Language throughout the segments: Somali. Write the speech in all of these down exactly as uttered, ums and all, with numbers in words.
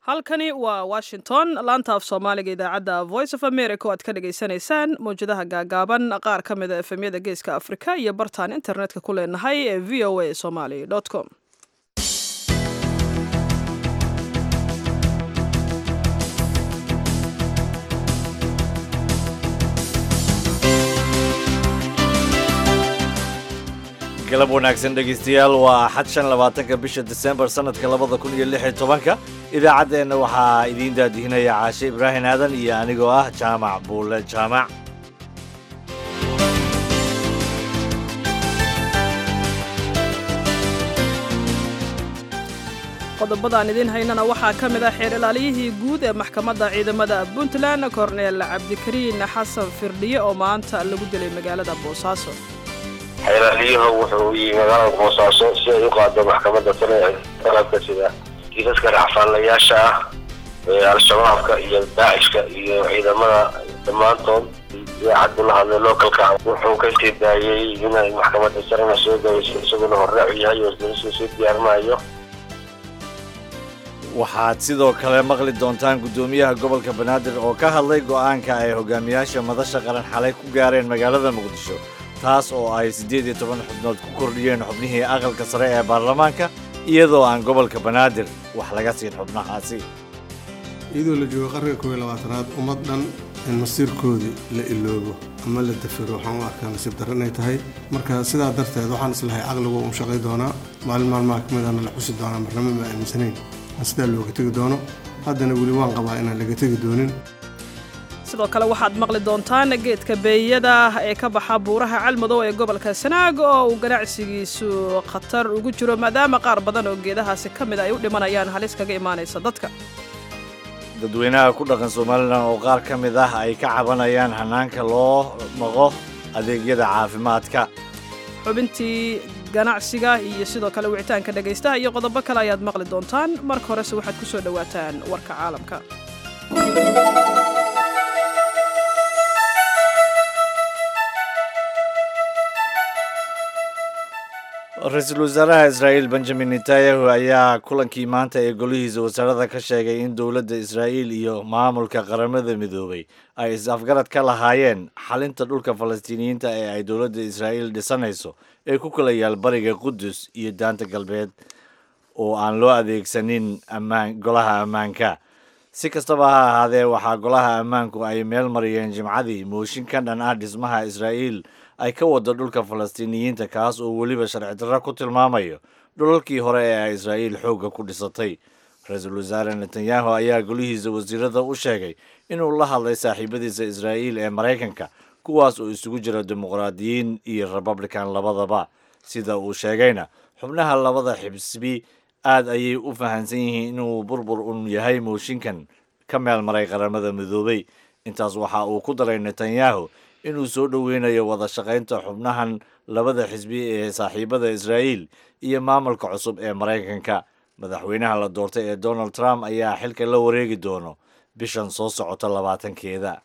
halkani waa washington laanta af soomaaliga idaacadda voice of america oo aad ka dhagaysanaysaan mawjadaha gaagaaban qaar ka mida efemyada geeska afrika iyo bartaan internetka ku leenahay ee v o a somali com galab wanaagsan dhegaystayaal waa axad shan labaatanka bisha disembar sanadka labada kun iyo lix iyo tobanka idaacaddeenna waxaa idiin daadihinaya caashe ibraahim aadan iyo anigoo ah jaamac buule jaamac qodobadaan idiin haynana waxaa ka mid ah xeer ilaaliyihii guud ee maxkamadda ciidamada puntland korneel cabdikariin xasan firdhiye oo maanta lagu dilay magaalada boosaaso xeeraaliyuhu wuxuu yimi magaalada boosaaso si ay u qaado maxkamadda sare ee dalabka sida kiisaska racfaalayaasha ah ee al-shabaabka iyo daacishka iyo ciidamada dhammaantood idaacaddu la hadlay localka wuxuu ka sii daayey inay maxkamadda sarena soo gayso isaguna horraacu yahay oo isdarisu sii diyaarinayo waxaad sidoo kale maqli doontaan guddoomiyaha gobolka banaadir oo ka hadlay go'aanka ay hogaamiyaasha madasha qaran xalay ku gaareen magaalada muqdisho taas oo ay siddeed iyo toban xubnood ku kordhiyeen xubnihii aqalka sare ee baarlamaanka iyadoo aan gobolka banaadir wax laga siin xubnahaasi iyadoo la joogo qarniga koob iyo labaatanaad ummad dhan in masiirkoodii la iloobo ama la dafiro waxaan u arkaa nasiib darro inay tahay marka sidaa darteed waxaan islahay caqligu uu shaqay doonaa maalin maalmaha ka midana la xusi doonaa marnamo ma aaminsanayn aan sidaa looga tegi doono haddana weli waan qabaa inaan laga tegi doonin sidoo kale waxaad maqli doontaan geedka beeyada ee ka baxa buuraha calmadow ee gobolka sanaag oo uu ganacsigiisu khatar ugu jiro maadaama qaar badan oo geedahaasi ka mid ay u dhimanayaan halis kaga imaanaysa dadka dadweynaha ku dhaqan somalilan oo qaar ka mid ah ay ka cabanayaan hanaanka loo maqo adeegyada caafimaadka xubintii ganacsiga iyo sidoo kale wicitaanka dhegaystaha iyo qodobo kale ayaad maqli doontaan marka horese waxaad ku soo dhowaataan warka caalamka ra-iisul wasaaraha israa'iil benjamin netanyahu ayaa kulankii maanta ee golihiisa wasaarada ka sheegay in dowladda israa'iil iyo maamulka qaramada midoobay ay is-afgarad ka lahaayeen xalinta dhulka falastiiniyiinta ee ay dowladda israa'iil dhisanayso ee ku kala yaal bariga qudus iyo daanta galbeed oo aan loo adeegsanin ammaan golaha ammaanka si kastaba ha ahaadee waxaa golaha ammaanku ay meel mariyeen jimcadii mooshin ka dhan ah dhismaha israa'iil ay ka wado dhulka falastiiniyiinta kaas oo weliba sharci darro ku tilmaamayo dhulalkii hore ee ay israa'iil xoogga ku dhisatay ra-iisul wasaare netanyahu ayaa golihiisa wasiirada u sheegay inuu la hadlay saaxiibadiisa israa'iil ee maraykanka kuwaas oo isugu jira dimuqraadiyiin iyo republican labadaba sida uu sheegayna xubnaha labada xibsbi aad ayay u fahansan yihiin inuu burbur un yahay mooshinkan ka meel maray qaramada midoobay intaas waxa uu ku daray netanyahu inuu soo dhoweynayo wada shaqaynta xubnahan labada xisbi ee saaxiibada israa'iil iyo maamulka cusub ee maraykanka madaxweynaha la doortay ee donald trump ayaa xilka la wareegi doono bishan soo socota labaatankeeda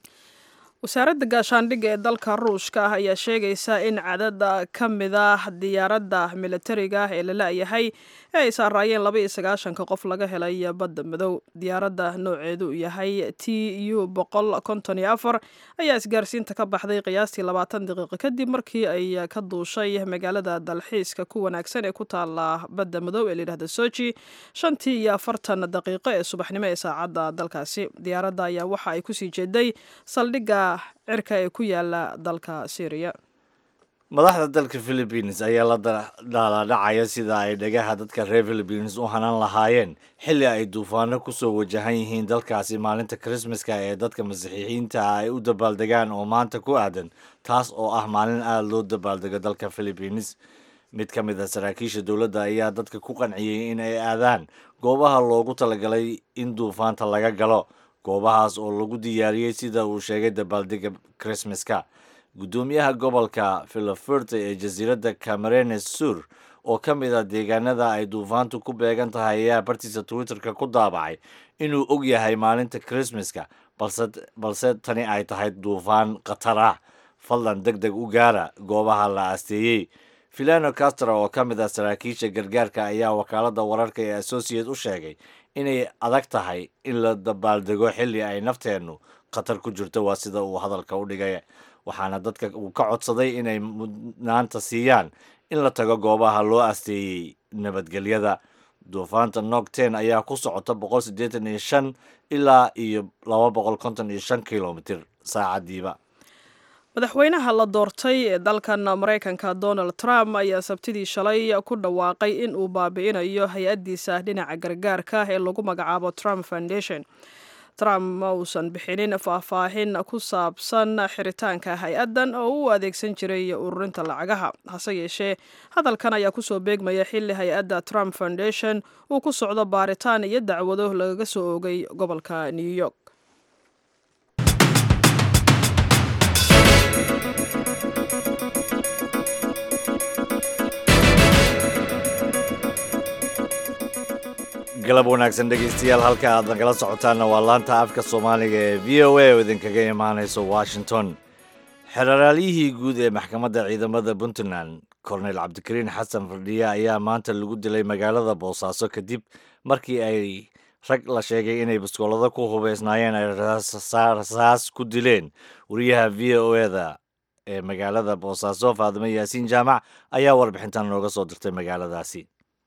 wasaaradda gaashaandhigga ee dalka ruushka ah ayaa sheegaysa in cadada ka mid ah diyaaradda militariga ah ee la la'yahay ee ay saaraayeen laba iyo sagaashanka qof laga helay badda madow diyaaradda nooceedu yahay t u boqol konton iyo afar ayaa isgaarsiinta ka baxday qiyaastii labaatan daqiiqo kadib markii ay ka duushay magaalada dalxiiska ku wanaagsan ee ku taala badda madow ee layidhahda soji shantii iyo afartan daqiiqo ee subaxnimo ee saacadda dalkaasi diyaaradda ayaa waxa ay kusii jeeday saldhigga cirka ee ku yaala dalka syriya madaxda dalka philippines ayaa la dhaaladhacaya sida ay dhagaha dadka reer philippines u hanaan lahaayeen xilli ay duufaano kusoo wajahan yihiin dalkaasi maalinta krismaska ee dadka masiixiyiinta ah ay u dabaaldegaan oo maanta ku aadan taas oo ah maalin aada loo dabaaldego dalka philippines mid ka mid a saraakiisha dowladda ayaa dadka ku qanciyey in ay aadaan goobaha loogu talagalay in duufaanta laga galo goobahaas oo lagu diyaariyey sida uu sheegay dabaaldega krismaska guddoomiyaha gobolka filoferte ee jasiiradda camerenes sur oo ka mid ah deegaanada ay duufaantu ku beegan tahay ayaa bartiisa twitterka ku daabacay inuu og yahay maalinta krismaska balse balse tani ay tahay duufaan khatar ah fadlan deg deg u gaara goobaha la aasteeyey Filano Castro oo ka mid ah saraakiisha gargaarka ayaa wakaaladda wararka ee Associate u sheegay inay adag tahay in la dabaaldego xilli ay nafteennu khatar ku jirto, waa sida uu hadalka u dhigay. waxaana dadka uu ka codsaday inay mudnaanta siiyaan in la tago goobaha loo asteeyey nabadgelyada. duufaanta Nogten ayaa ku socota boqol siddeetan iyo shan ilaa iyo laba boqol konton iyo shan kilomitir saacadiiba. madaxweynaha la doortay ee dalkan Mareykanka Donald Trump ayaa sabtidii shalay ku dhawaaqay in uu baabi'inayo hay-addiisa dhinaca gargaarka ee lagu magacaabo Trump Foundation. Trump ma uusan bixinin faahfaahin ku saabsan xiritaanka hay-addan oo uu adeegsan jiray ururinta lacagaha. hase yeeshee hadalkan ayaa kusoo beegmaya xilli hay-adda Trump Foundation uu ku socdo baaritaan iyo dacwado lagaga soo oogay gobolka New York. galab wanaagsan dhegeystayaal, halka aad nagala socotaanna waa laanta afka Soomaaliga ee V O A oo idinkaga imaanayso Washington. xeraalyihii guud ee maxkamadda ciidamada Puntland Colonel Cabdikariin Xasan Firdhiye ayaa maanta lagu dilay magaalada Boosaaso kadib markii ay rag la sheegay inay biskoolada ku hubeysnaayeen ay rasaas ku dileen. wariyaha V O A-da ee magaalada Boosaaso Faadimo Yaasiin Jaamac ayaa warbixintan nooga soo dirtay magaaladaasi.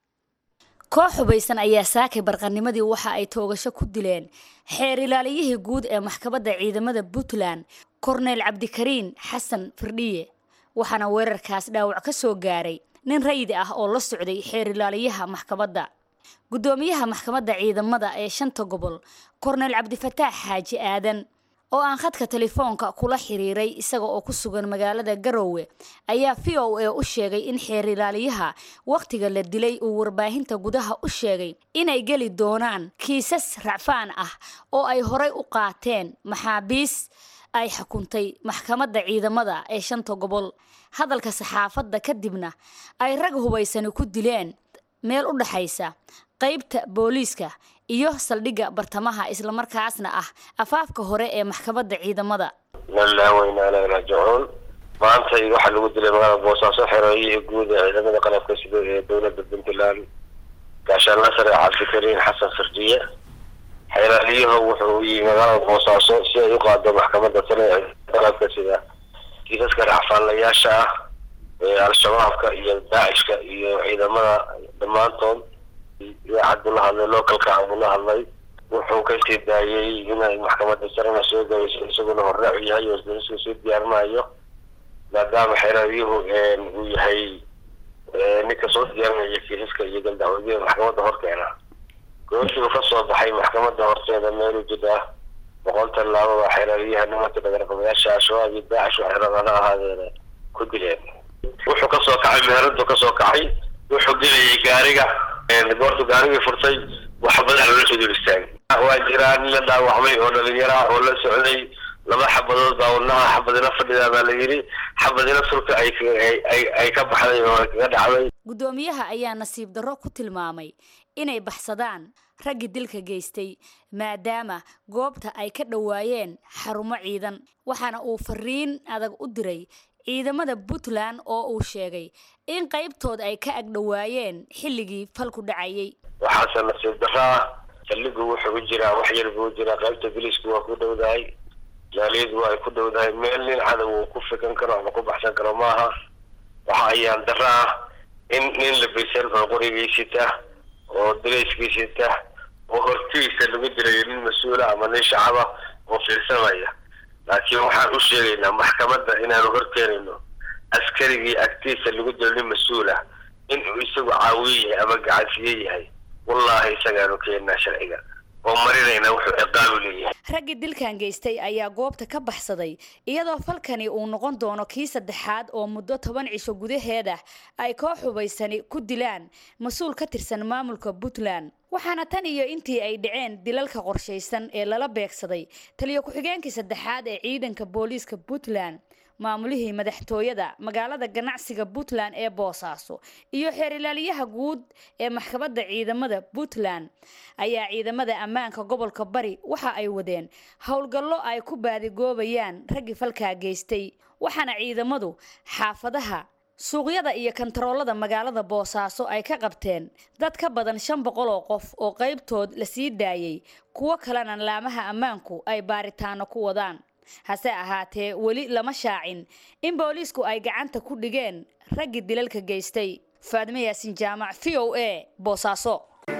koox hubaysan ayaa saakay barqanimadii waxa ay toogasho ku dileen xeer ilaaliyihii guud ee maxkamadda ciidamada Puntland Colonel Cabdikariin Xasan Firdhiye, waxaana weerarkaas dhaawac ka soo gaaray nin rayid ah oo la socday xeer ilaaliyaha maxkamadda. gudoomiyaha maxkamadda ciidamada ee shanta gobol Colonel Cabdifataax Xaaji Aadan oo aan khadka telefoonka kula xiriiray isaga oo ku sugan magaalada Garowe ayaa V O A u sheegay in xeer ilaaliyaha waqtiga la dilay uu warbaahinta gudaha u sheegay inay gali doonaan kiisas racfaan ah oo ay horay u qaateen maxaabiis ay xukuntay maxkamadda ciidamada ee shanta gobol. hadalka saxaafadda kadibna ay rag hubaysan ku dileen meel u dhaxaysa qaybta booliiska iyo saldhigga bartamaha isla markaasna ah afaafka hore ee maxkamadda ciidamada. la weynaana raajicuun maanta waxa lagu dilay magaalada Boosaaso xerooyihii guud ee ciidamada qalabka sida ee dowladda Puntland gaashaan la sare Cabdikariin Xasan Firdhiye. xeraaliyuhu wuxuu u yimid magaalada Boosaaso si ay u qaado maxkamadda sare ee qalabka sida kiisaska racfaanlayaasha ah ee al-shabaabka iyo daacishka iyo ciidamada dhammaantood iyo Cabdullaah hadlay localka Cabdullaah hadlay wuxuu ka sii daayay inay maxkamadda sarena soo gayso isaguna horraac yahay oo isku sii diyaarinayo maadaama xeraaliyuhu uu yahay ninka soo diyaarinaya kiisaska iyo galdacwadaha maxkamadda horkeena. goobtii ka soo baxay maxkamadda horteeda meel u jida boqoltan laba waa xeraalyaha nimanka dhagarqabayaasha Al-Shabaab iyo Daacish oo xeradana ahaadeen ku dileen. wuxuu ka soo kacay meheradu ka soo kacay wuxuu gelayay gaariga goortu gaariga furtay waxa badan loo soo diristay. waa jiraan la dhaawacmay oo dhalinyaro oo la socday laba xabadood daawanaha xabadina fadhida baa la yiri xabadina sulka ay ay ay ka baxday oo ka dhacday. gudoomiyaha ayaa nasiib darro ku tilmaamay inay baxsadaan raggi dilka geystay maadaama goobta ay ka dhawaayeen xarumo ciidan, waxaana uu fariin adag u diray ciidamada Puntland oo uu sheegay in qaybtood ay ka ag dhawaayeen xilligii falku dhacayay. waxaase nasiib darro saldhigu wuxuu jiraa wax yar buu jiraa qaybta booliisku waa ku dhowdahay jaaliyadu waa ku dhowdahay meel nin cadow uu ku fikan karo ama ku baxsan karo maaha. waxa ayaan darro ah in nin la baysan oo qorigiisita oo dilayskiisita oo hortiisa lagu diray nin mas'uul ama nin shacaba oo fiirsanaya. laakiin waxaan u sheegaynaa maxkamadda inaanu horkeenayno askarigii agtiisa lagu dilay nin mas'uul ah in uu isagu caawiye ama gacansiye yahay. wallahi isagaanu keenaa sharciga oo marinayna wuxuu ciqaab leeyahay. raggi dilkan geystay ayaa goobta ka baxsaday iyadoo falkani uu noqon doono kii saddexaad oo muddo toban cisho gudaheeda ay koox hubaysani ku dilaan mas'uul ka tirsan maamulka Puntland. waxaana tan iyo intii ay dhaceen dilalka qorshaysan ee lala beegsaday taliyo ku-xigeenkii saddexaad ee ciidanka booliiska Puntland, maamulihii madaxtooyada magaalada ganacsiga Puntland ee Boosaaso iyo xeer ilaaliyaha guud ee maxkamadda ciidamada Puntland ayaa ciidamada ammaanka gobolka Bari waxa ay wadeen howlgallo ay ku baadigoobayaan raggi falka geystay. waxaana ciidamadu xaafadaha suuqyada iyo kantaroolada magaalada Boosaaso ay ka qabteen dad ka badan shan boqol oo qof oo qaybtood la sii daayay kuwa kalena laamaha ammaanku ay baaritaano ku wadaan. hase ahaatee weli lama shaacin in booliisku ay gacanta ku dhigeen raggi dilalka geystay. Faadime Yaasin Jaamac, V O A, Boosaaso.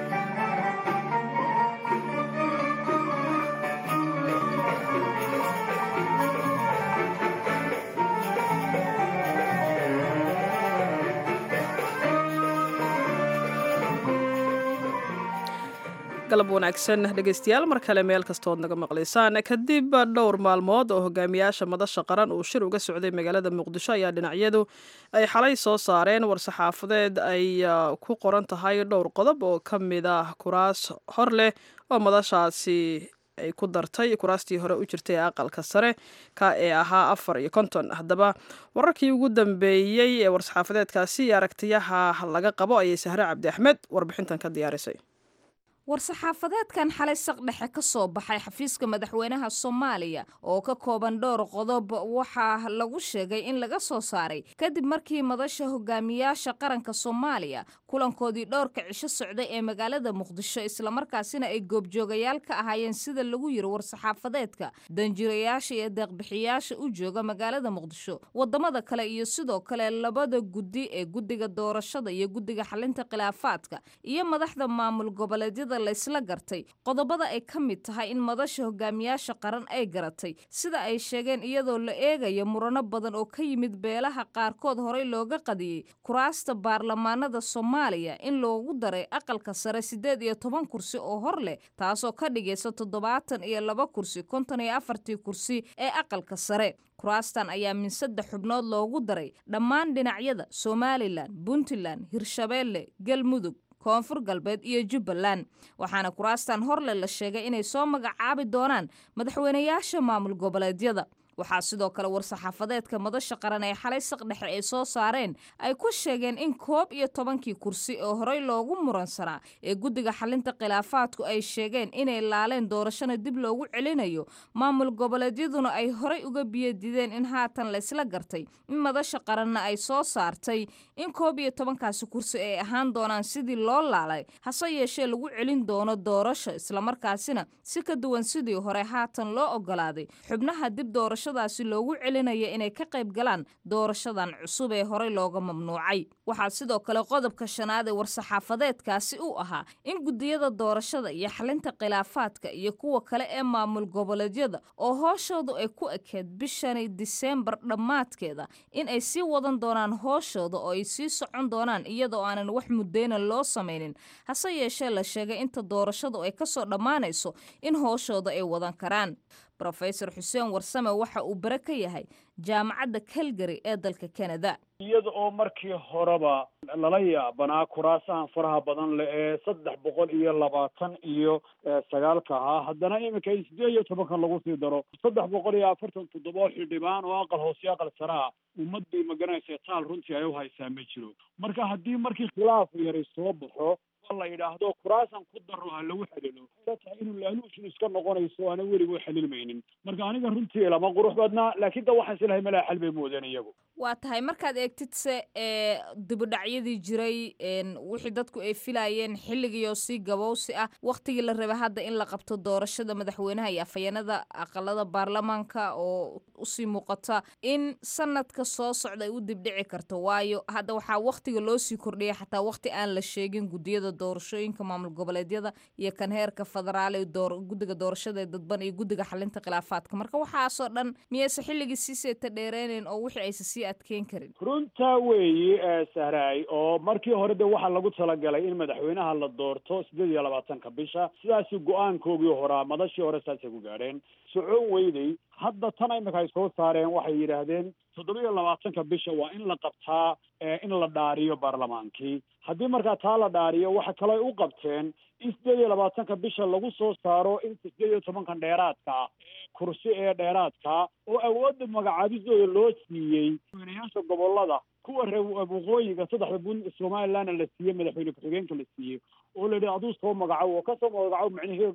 galab wanaagsan dhegeystayaal mar kale meel kastood naga maqlaysaan. kadib dhowr maalmood oo hogaamiyaasha madasha qaran uu shir uga socday magaalada Muqdisho ayaa dhinacyadu ay xalay soo saareen war-saxaafadeed ay ku qoran tahay dhowr qodob oo ka mid ah kuraas hor leh oo madashaasi ay ku dartay kuraastii hore u jirtay aqalka sare ka ee ahaa afar iyo konton. haddaba wararkii ugu dambeeyey ee war-saxaafadeedkaasi aragtiyaha laga qabo ayay Sahre Cabdi Axmed warbixintan ka diyaarisay. war-saxaafadeedkan xalay saqdhexe ka soo baxay xafiiska madaxweynaha Soomaaliya oo ka kooban dhowr qodob waxaa lagu sheegay in laga soo saaray kadib markii madasha hogaamiyaasha qaranka Soomaaliya kulankoodii dhowrka cisho socday ee magaalada Muqdisho isla markaasina ay goobjoogayaal ka ahaayeen sida lagu yiri war-saxaafadeedka danjirayaasha iyo deeqbixiyaasha u jooga magaalada Muqdisho wadamada kale iyo sidoo kale labada guddi ee guddiga doorashada iyo guddiga xalinta khilaafaadka iyo madaxda maamul goboleedyada la isla gartay qodobada ay ka mid tahay in madasha hogaamiyaasha qaran ay garatay sida ay sheegeen iyadoo la eegayo murano badan oo ka yimid beelaha qaarkood horey looga qadiyay kuraasta baarlamaanada Soomaaliya in loogu daray aqalka sare sideed iyo toban kursi oo hor leh taasoo ka dhigaysa toddobaatan iyo laba kursi konton iyo afartii kursi ee aqalka sare. kuraastan ayaa min saddex xubnood loogu daray dhammaan dhinacyada Somaliland, Puntland, Hirshabeelle, Galmudug, koonfur galbeed iyo Jubbaland waxaana kuraastan horle la sheegay inay soo magacaabi doonaan madaxweynayaasha maamul goboleedyada. waxaa sidoo kale war-saxaafadeedka madasha qaran ee xalay saqdhexe ay soo saareen ay ku sheegeen in koob iyo tobankii kursi oo horey loogu muransanaa ee guddiga xalinta khilaafaadku ay sheegeen inay laaleen doorashana dib loogu celinayo maamul goboleedyaduna ay horey uga biyadideen in haatan laysla gartay in madasha qaranna ay soo saartay in koob iyo tobankaasi kursi ay ahaan doonaan sidii loo laalay hase yeeshee lagu celin doono doorasho islamarkaasina si ka duwan sidii hore haatan loo ogolaaday xubnaha dib doorasho daasi loogu celinaya inay ka qayb galaan doorashadan cusub ee horey looga mamnuucay. waxaa sidoo kale qodobka shanaad ee war-saxaafadeedkaasi uu ahaa in gudiyada doorashada iyo xalinta khilaafaadka iyo kuwa kale ee maamul goboleedyada oo hooshoodu ay ku ekeed bishani Diseembar dhammaadkeeda in ay sii wadan doonaan hooshooda oo ay sii socon doonaan iyadoo aanan wax muddeena loo samaynin hase yeeshee la sheegay inta doorashadu ay ka soo dhammaanayso in hooshooda ay wadan karaan. Professor Xuseen Warsame waxa uu bare ka yahay jaamacadda Calgary ee dalka Canada. iyada oo markii horeba lala yaabanaa kuraasahan faraha badan leh ee saddex boqol iyo labaatan iyo sagaalka ahaa haddana iminka in sideed iyo tobankan lagu sii daro saddex boqol iyo afartan toddoba xildhibaan oo aqal hoose aqal sare ah ummadii maganaysa taal runtii ay u haysaa ma jiro. marka haddii markii khilaaf yari soo baxo la yidhaahdo kuraasan ku daro ha lagu xalilo waxay tahay inuu laaluushin iska noqonayso aana weliba xalilmaynin. marka aniga runtii lama qurux badnaa laakiin da waxaan silahay malaa xal bay moodeen iyagu. waa tahay markaad eegtid se ee dibudhacyadii jiray wixii dadku ay filayeen xilligiioo sii gabowsi ah waqtigii la rabay hadda in la qabto doorashada madaxweynaha iyo afhayeenada aqalada baarlamaanka oo usii muuqata in sanadka soo socda ay u dibdhici karto waayo hadda waxaa waqtiga loo sii kordhiyay xataa waqti aan la sheegin gudiyada doorashooyinka maamul goboleedyada iyo kan heerka federaal ee door guddiga doorashada ee dadban iyo guddiga xalinta khilaafaadka. marka waxaasoo dhan miyayse xilligii sii seeta dheereynayn oo wixii aysa sii adkeyn karin? runtaa weeyi sahraay oo markii hore de waxaa lagu talagalay in madaxweynaha la doorto sideed iyo labaatanka bisha sidaasi go-aankoogii horaa madashii hore saasay ku gaadheen socon weyday. hadda tan imika ay soo saareen waxay yidhaahdeen toddoba iyo labaatanka bisha waa in la qabtaa in la dhaariyo baarlamaankii. haddii markaa taa la dhaariyo waxa kaloo ay u qabteen in sideed iyo labaatanka bisha lagu soo saaro in sideed iyo tobankan dheeraadka kursi ee dheeraadka oo awoodda magacaabisooda loo siiyey madaxweynayaasha gobolada kuwa reer waqooyiga saddexda bun Somaliland la siiyey madaxweyne ku-xigeenka la siiyey oo la yidhi aduu soo magacaabo oo kasoo magacaabo macnaheedu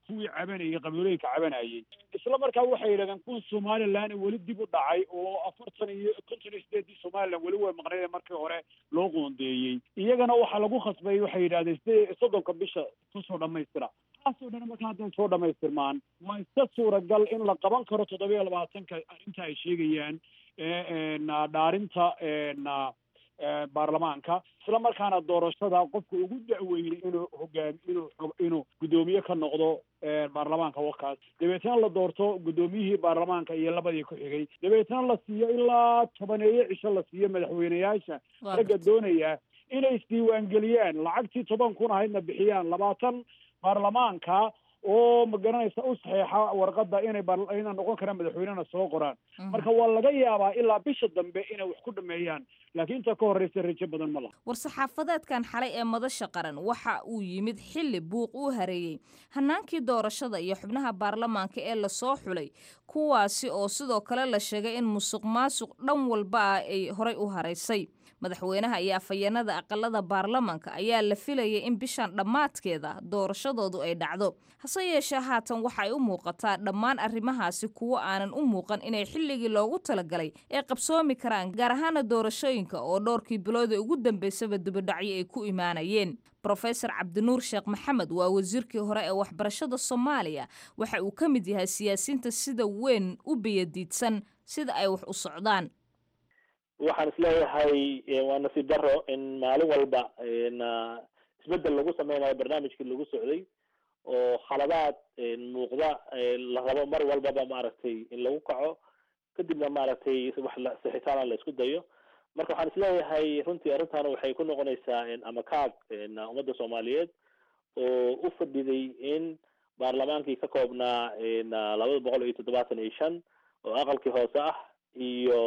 kuwii cabanayay qabiilooyinka cabanayay isla markaa waxay yidhahdeen kuwa somaliland weli dib u dhacay oo afartan iyo konton iyo sideedii somaliland weli way maqnayd markii hore loo qoondeeyey iyagana waxaa lagu khasbay waxay yidhahdeen side soddonka bisha kusoo dhamaystira taasoo dhan markaa hadday soo dhamaystirmaan waa iska suuragal in la qaban karo toddobiyo labaatanka arrinta ay sheegayaan dhaarinta baarlamaanka isla markaana doorashada qofka ugu da'weynay inuu hogaam inuu inuu guddoomiye ka noqdo baarlamaanka wakaas dabeetna la doorto guddoomiyihii baarlamaanka iyo labadii ku xigay dabeetna la siiyo ilaa tobaneeyo cisho la siiyo madaxweyneyaasha ragga doonaya inay isdiiwaangeliyaan lacagtii toban kun ahaydna bixiyaan labaatan baarlamaanka oo ma garanaysa u saxeexa warqadda inay inay noqon karaan madaxweynena soo qoraan marka waa laga yaabaa ilaa bisha dambe inay wax ku dhameeyaan laakiin inta ka horreysa rajo badan ma laha war-saxaafadeedkan xalay ee madasha qaran waxa uu yimid xilli buuq uu hareeyey hanaankii doorashada iyo xubnaha baarlamaanka ee lasoo xulay kuwaasi oo sidoo kale la sheegay in musuq maasuq dhan walba ah ay horay u haraysay madaxweynaha iyo afhayeenada aqalada baarlamaanka ayaa la filayay in bishan dhammaadkeeda doorashadoodu ay dhacdo hase yeeshee haatan waxay u muuqataa dhammaan arrimahaasi kuwo aanan u muuqan inay xilligii loogu talagalay ay qabsoomi karaan gaar ahaana doorashooyinka oo dhowrkii bilooda ugu dambeysaba dibadhacyo ay ku imaanayeen brofesor cabdinuur sheekh maxamed waa wasiirkii hore ee waxbarashada soomaaliya waxa uu ka mid yahay siyaasiyiinta sida weyn u biyadiidsan sida ay wax u socdaan waxaan isleeyahay waa nasiib daro in maalin walba isbedel lagu sameynayo barnaamijkii lagu socday oo khaladaad muuqda la rabo mar walbaba maaragtay in lagu kaco kadibna maaragtay wax sixitaana la isku dayo marka waxaan isleeyahay runtii arrintan waxay ku noqonaysaa ama kaag ummadda soomaaliyeed oo u fadhiday in baarlamaankii ka koobnaa labada boqol iyo toddobaatan iyo shan oo aqalkii hoose ah iyo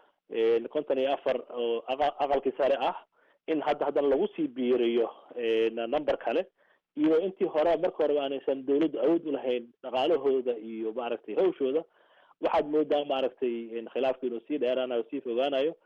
konton iyo afar oo aqalkii sare ah in hadda haddana lagu sii biiriyo number kale iyo intii hore marka hore aanaysan dawladdu awood u lahayn dhaqaalahooda iyo maaragtay hawshooda waxaad moodaa maaragtay khilaafku inuu sii dheeraanayo sii fogaanayo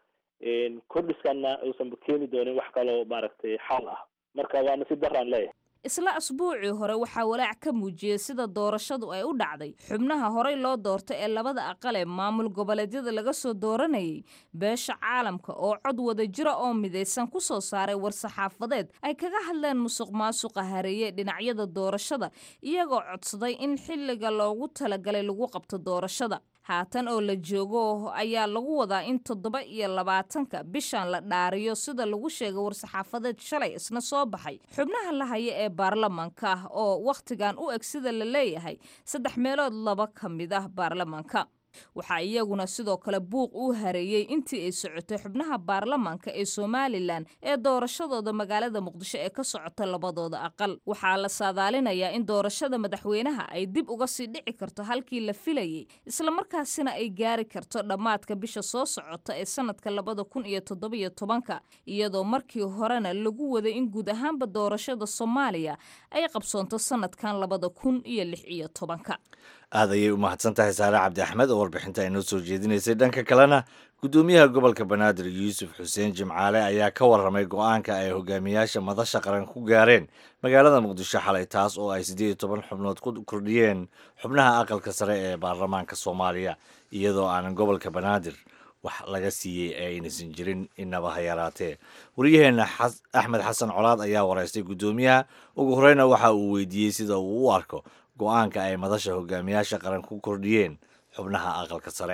kordhiskana uusan keeni doonin wax kaloo maaragtay xal ah marka waa nasiib daraan leeyahay isla asbuucii hore waxaa walaac ka muujiyey sida doorashadu ay u dhacday xubnaha horey loo doorta ee labada aqal ee maamul goboleedyada laga soo dooranayay beesha caalamka oo cod wada jira oo midaysan ku soo saaray war-saxaafadeed ay kaga hadleen musuq maasuqa hareeye dhinacyada doorashada iyagoo codsaday in xilliga loogu talagalay lagu qabto doorashada haatan oo la joogo ayaa lagu wadaa in toddoba iyo labaatanka bishan la dhaariyo sida lagu sheegay war-saxaafadeed shalay isna soo baxay xubnaha la haya ee baarlamaanka oo wakhtigan u eg sida la leeyahay saddex meelood laba ka mid ah baarlamaanka waxaa iyaguna sidoo kale buuq uu hareeyey intii ay socotay xubnaha baarlamaanka ee somalilan ee doorashadooda magaalada muqdisho ee ka socota labadooda aqal waxaa la saadaalinayaa in doorashada madaxweynaha ay dib uga sii dhici karto halkii la filayey islamarkaasina ay gaari karto dhammaadka bisha soo socota ee sanadka labada kun iyo toddobiyo tobanka iyadoo markii horena lagu waday in guud ahaanba doorashada soomaaliya ay qabsoonto sanadkan labada kun iyo lix iyo tobanka aad ayay u mahadsan tahay saare cabdi axmed oo warbixinta ay noo soo jeedinaysay dhanka kalena guddoomiyaha gobolka banaadir yuusuf xuseen jimcaale ayaa ka warramay go-aanka ay hogaamiyaasha madasha qaran ku gaareen magaalada muqdisho xalay taas oo ay siddeed iyo toban xubnood ku kordhiyeen xubnaha aqalka sare ee baarlamaanka soomaaliya iyadoo aanan gobolka banaadir wax laga siiyey ee aynaysan jirin inaba ha yaraatee waryaheena axmed xasan colaad ayaa waraystay guddoomiyaha ugu horeyna waxa uu weydiiyey sida uu u arko go-aanka ay madasha hogaamiyaasha qaran ku kordhiyeen xubnaha aqalka sare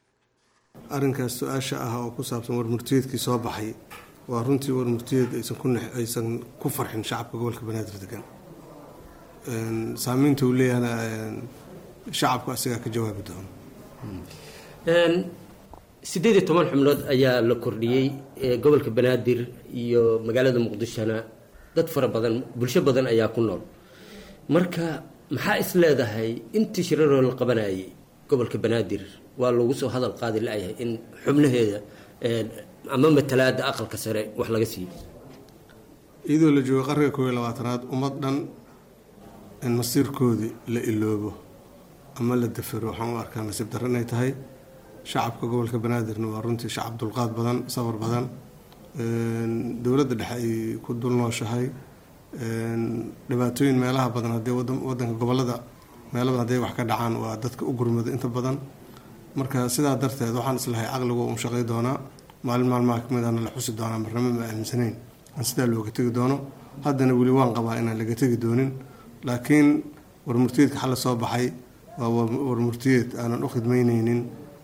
arrinkaas su-aasha ah oo ku saabsan warmurtiyeedkii soo baxay waa runtii warmurtiyeed aysan ku aysan ku farxin shacabka gobolka banaadir degan saamaynta uu leeyahana shacabku asigaa ka jawaabi doono siddeed iyo toban xubnood ayaa la kordhiyey gobolka banaadir iyo magaalada muqdishona dad fara badan bulsho badan ayaa ku nool marka maxaa is leedahay intii shiraroo la qabanayay gobolka banaadir waa lagu soo hadal qaadi la-yahay in xubnaheeda ama matalaada aqalka sare wax laga siiyo iyadoo la joogo qarniga koob iyo labaatanaad ummad dhan in masiirkoodii la iloobo ama la dafero waxaan u arkaa nasiib darro inay tahay shacabka gobolka banaadirna waa runtii shacab dulqaad badan sabar badan dowladda dhexe ay ku dul nooshahay dhibaatooyin meelaha badan haddii wadanka gobolada meelo badan hadday wax ka dhacaan waa dadka u gurmada inta badan marka sidaa darteed waxaan islahay caqligu un shaqay doonaa maalin maalmaha kamid ahna la xusi doonaa marnamo ma aaminsanayn aan sidaa looga tegi doono haddana weli waan qabaa inaan laga tegi doonin laakiin warmurtiyeedka xalla soo baxay waa warmurtiyeed aanan u khidmaynaynin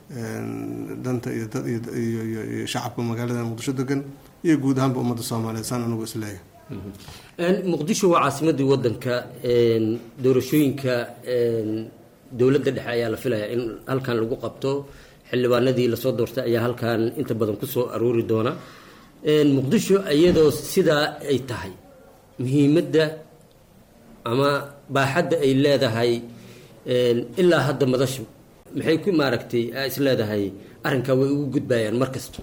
danta iyo dad iyo shacabka magaalada muqdisho degan iyo guud ahaanba ummadda soomaaliyeed saan anigu isleeyahay muqdisho waa caasimadii wadanka doorashooyinka dowladda dhexe ayaa la filayaa in halkan lagu qabto xildhibaanadii lasoo doortay ayaa halkan inta badan kusoo aroori doona muqdisho iyadoo sidaa ay tahay muhiimadda ama baaxadda ay leedahay ilaa hadda madashu maxay ku maaragtay is leedahay arrinkaa way ugu gudbayaan mar kasta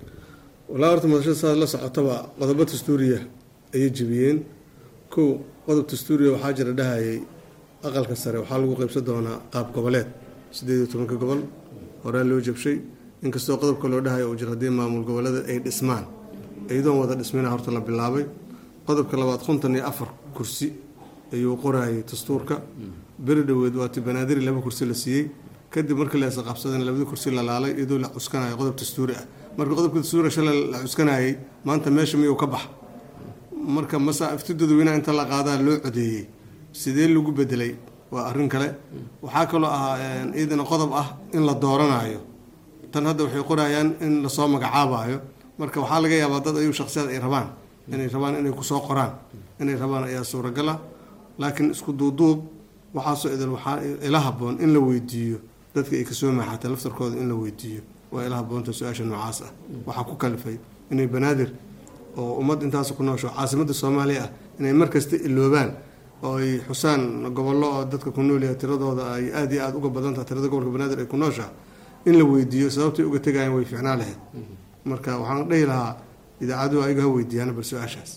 walaa horta madashada saad la socotaba qodobo dastuuriya ayay jebiyeen kow qodob dastuuriya waxaa jira dhahayay aqalka sare waxaa lagu qaybsan doonaa qaab goboleed sideed iyo tobanka gobol horaa loo jabshay inkastoo qodobka loo dhahayo uu jiro haddii maamul goboleeda ay dhismaan iyadoon wada dhismina horta la bilaabay qodobka labaad konton iyo afar kursi ayuu qorayay dastuurka beri dhoweed waati banaadiri laba kursi la siiyey kadib markii la isqabsadeen labadii kursi la laalay iyadoo la cuskanayo qodob dastuuri ah marka qodobka dastuuriga shalay la cuskanayay maanta meesha miyuu ka bax marka masa ifti dadweynaha inta la qaadaa loo codeeyey sidee lagu bedelay waa arrin kale waxaa kaloo ahaa iyadana qodob ah in la dooranayo tan hadda waxay qorayaan in lasoo magacaabayo marka waxaa laga yaabaa dad ayuu shakhsiyaad ay rabaan inay rabaan inay kusoo qoraan inay rabaan ayaa suuragala laakiin isku duuduub waxaasoo idil waxaa ila haboon in la weydiiyo dadka ay kasoo maaxatay laftarkooda in la weydiiyo waa ila haboonta su-aasha noocaas ah waxaa ku kalifay inay banaadir oo ummad intaas ku noosho caasimadda soomaaliya ah inay markasta iloobaan oo ay xusaan gobollo oo dadka ku noolyahay tiradooda ay aada iyo aada uga badan tahay tirada gobolka banaadir ay ku nooshaha in la weydiiyo sababtay uga tegayaan way fiicnaa lahayd marka waxaan dhihi lahaa idaacaduhu ayaga ha weydiiyaan bal su-aashaas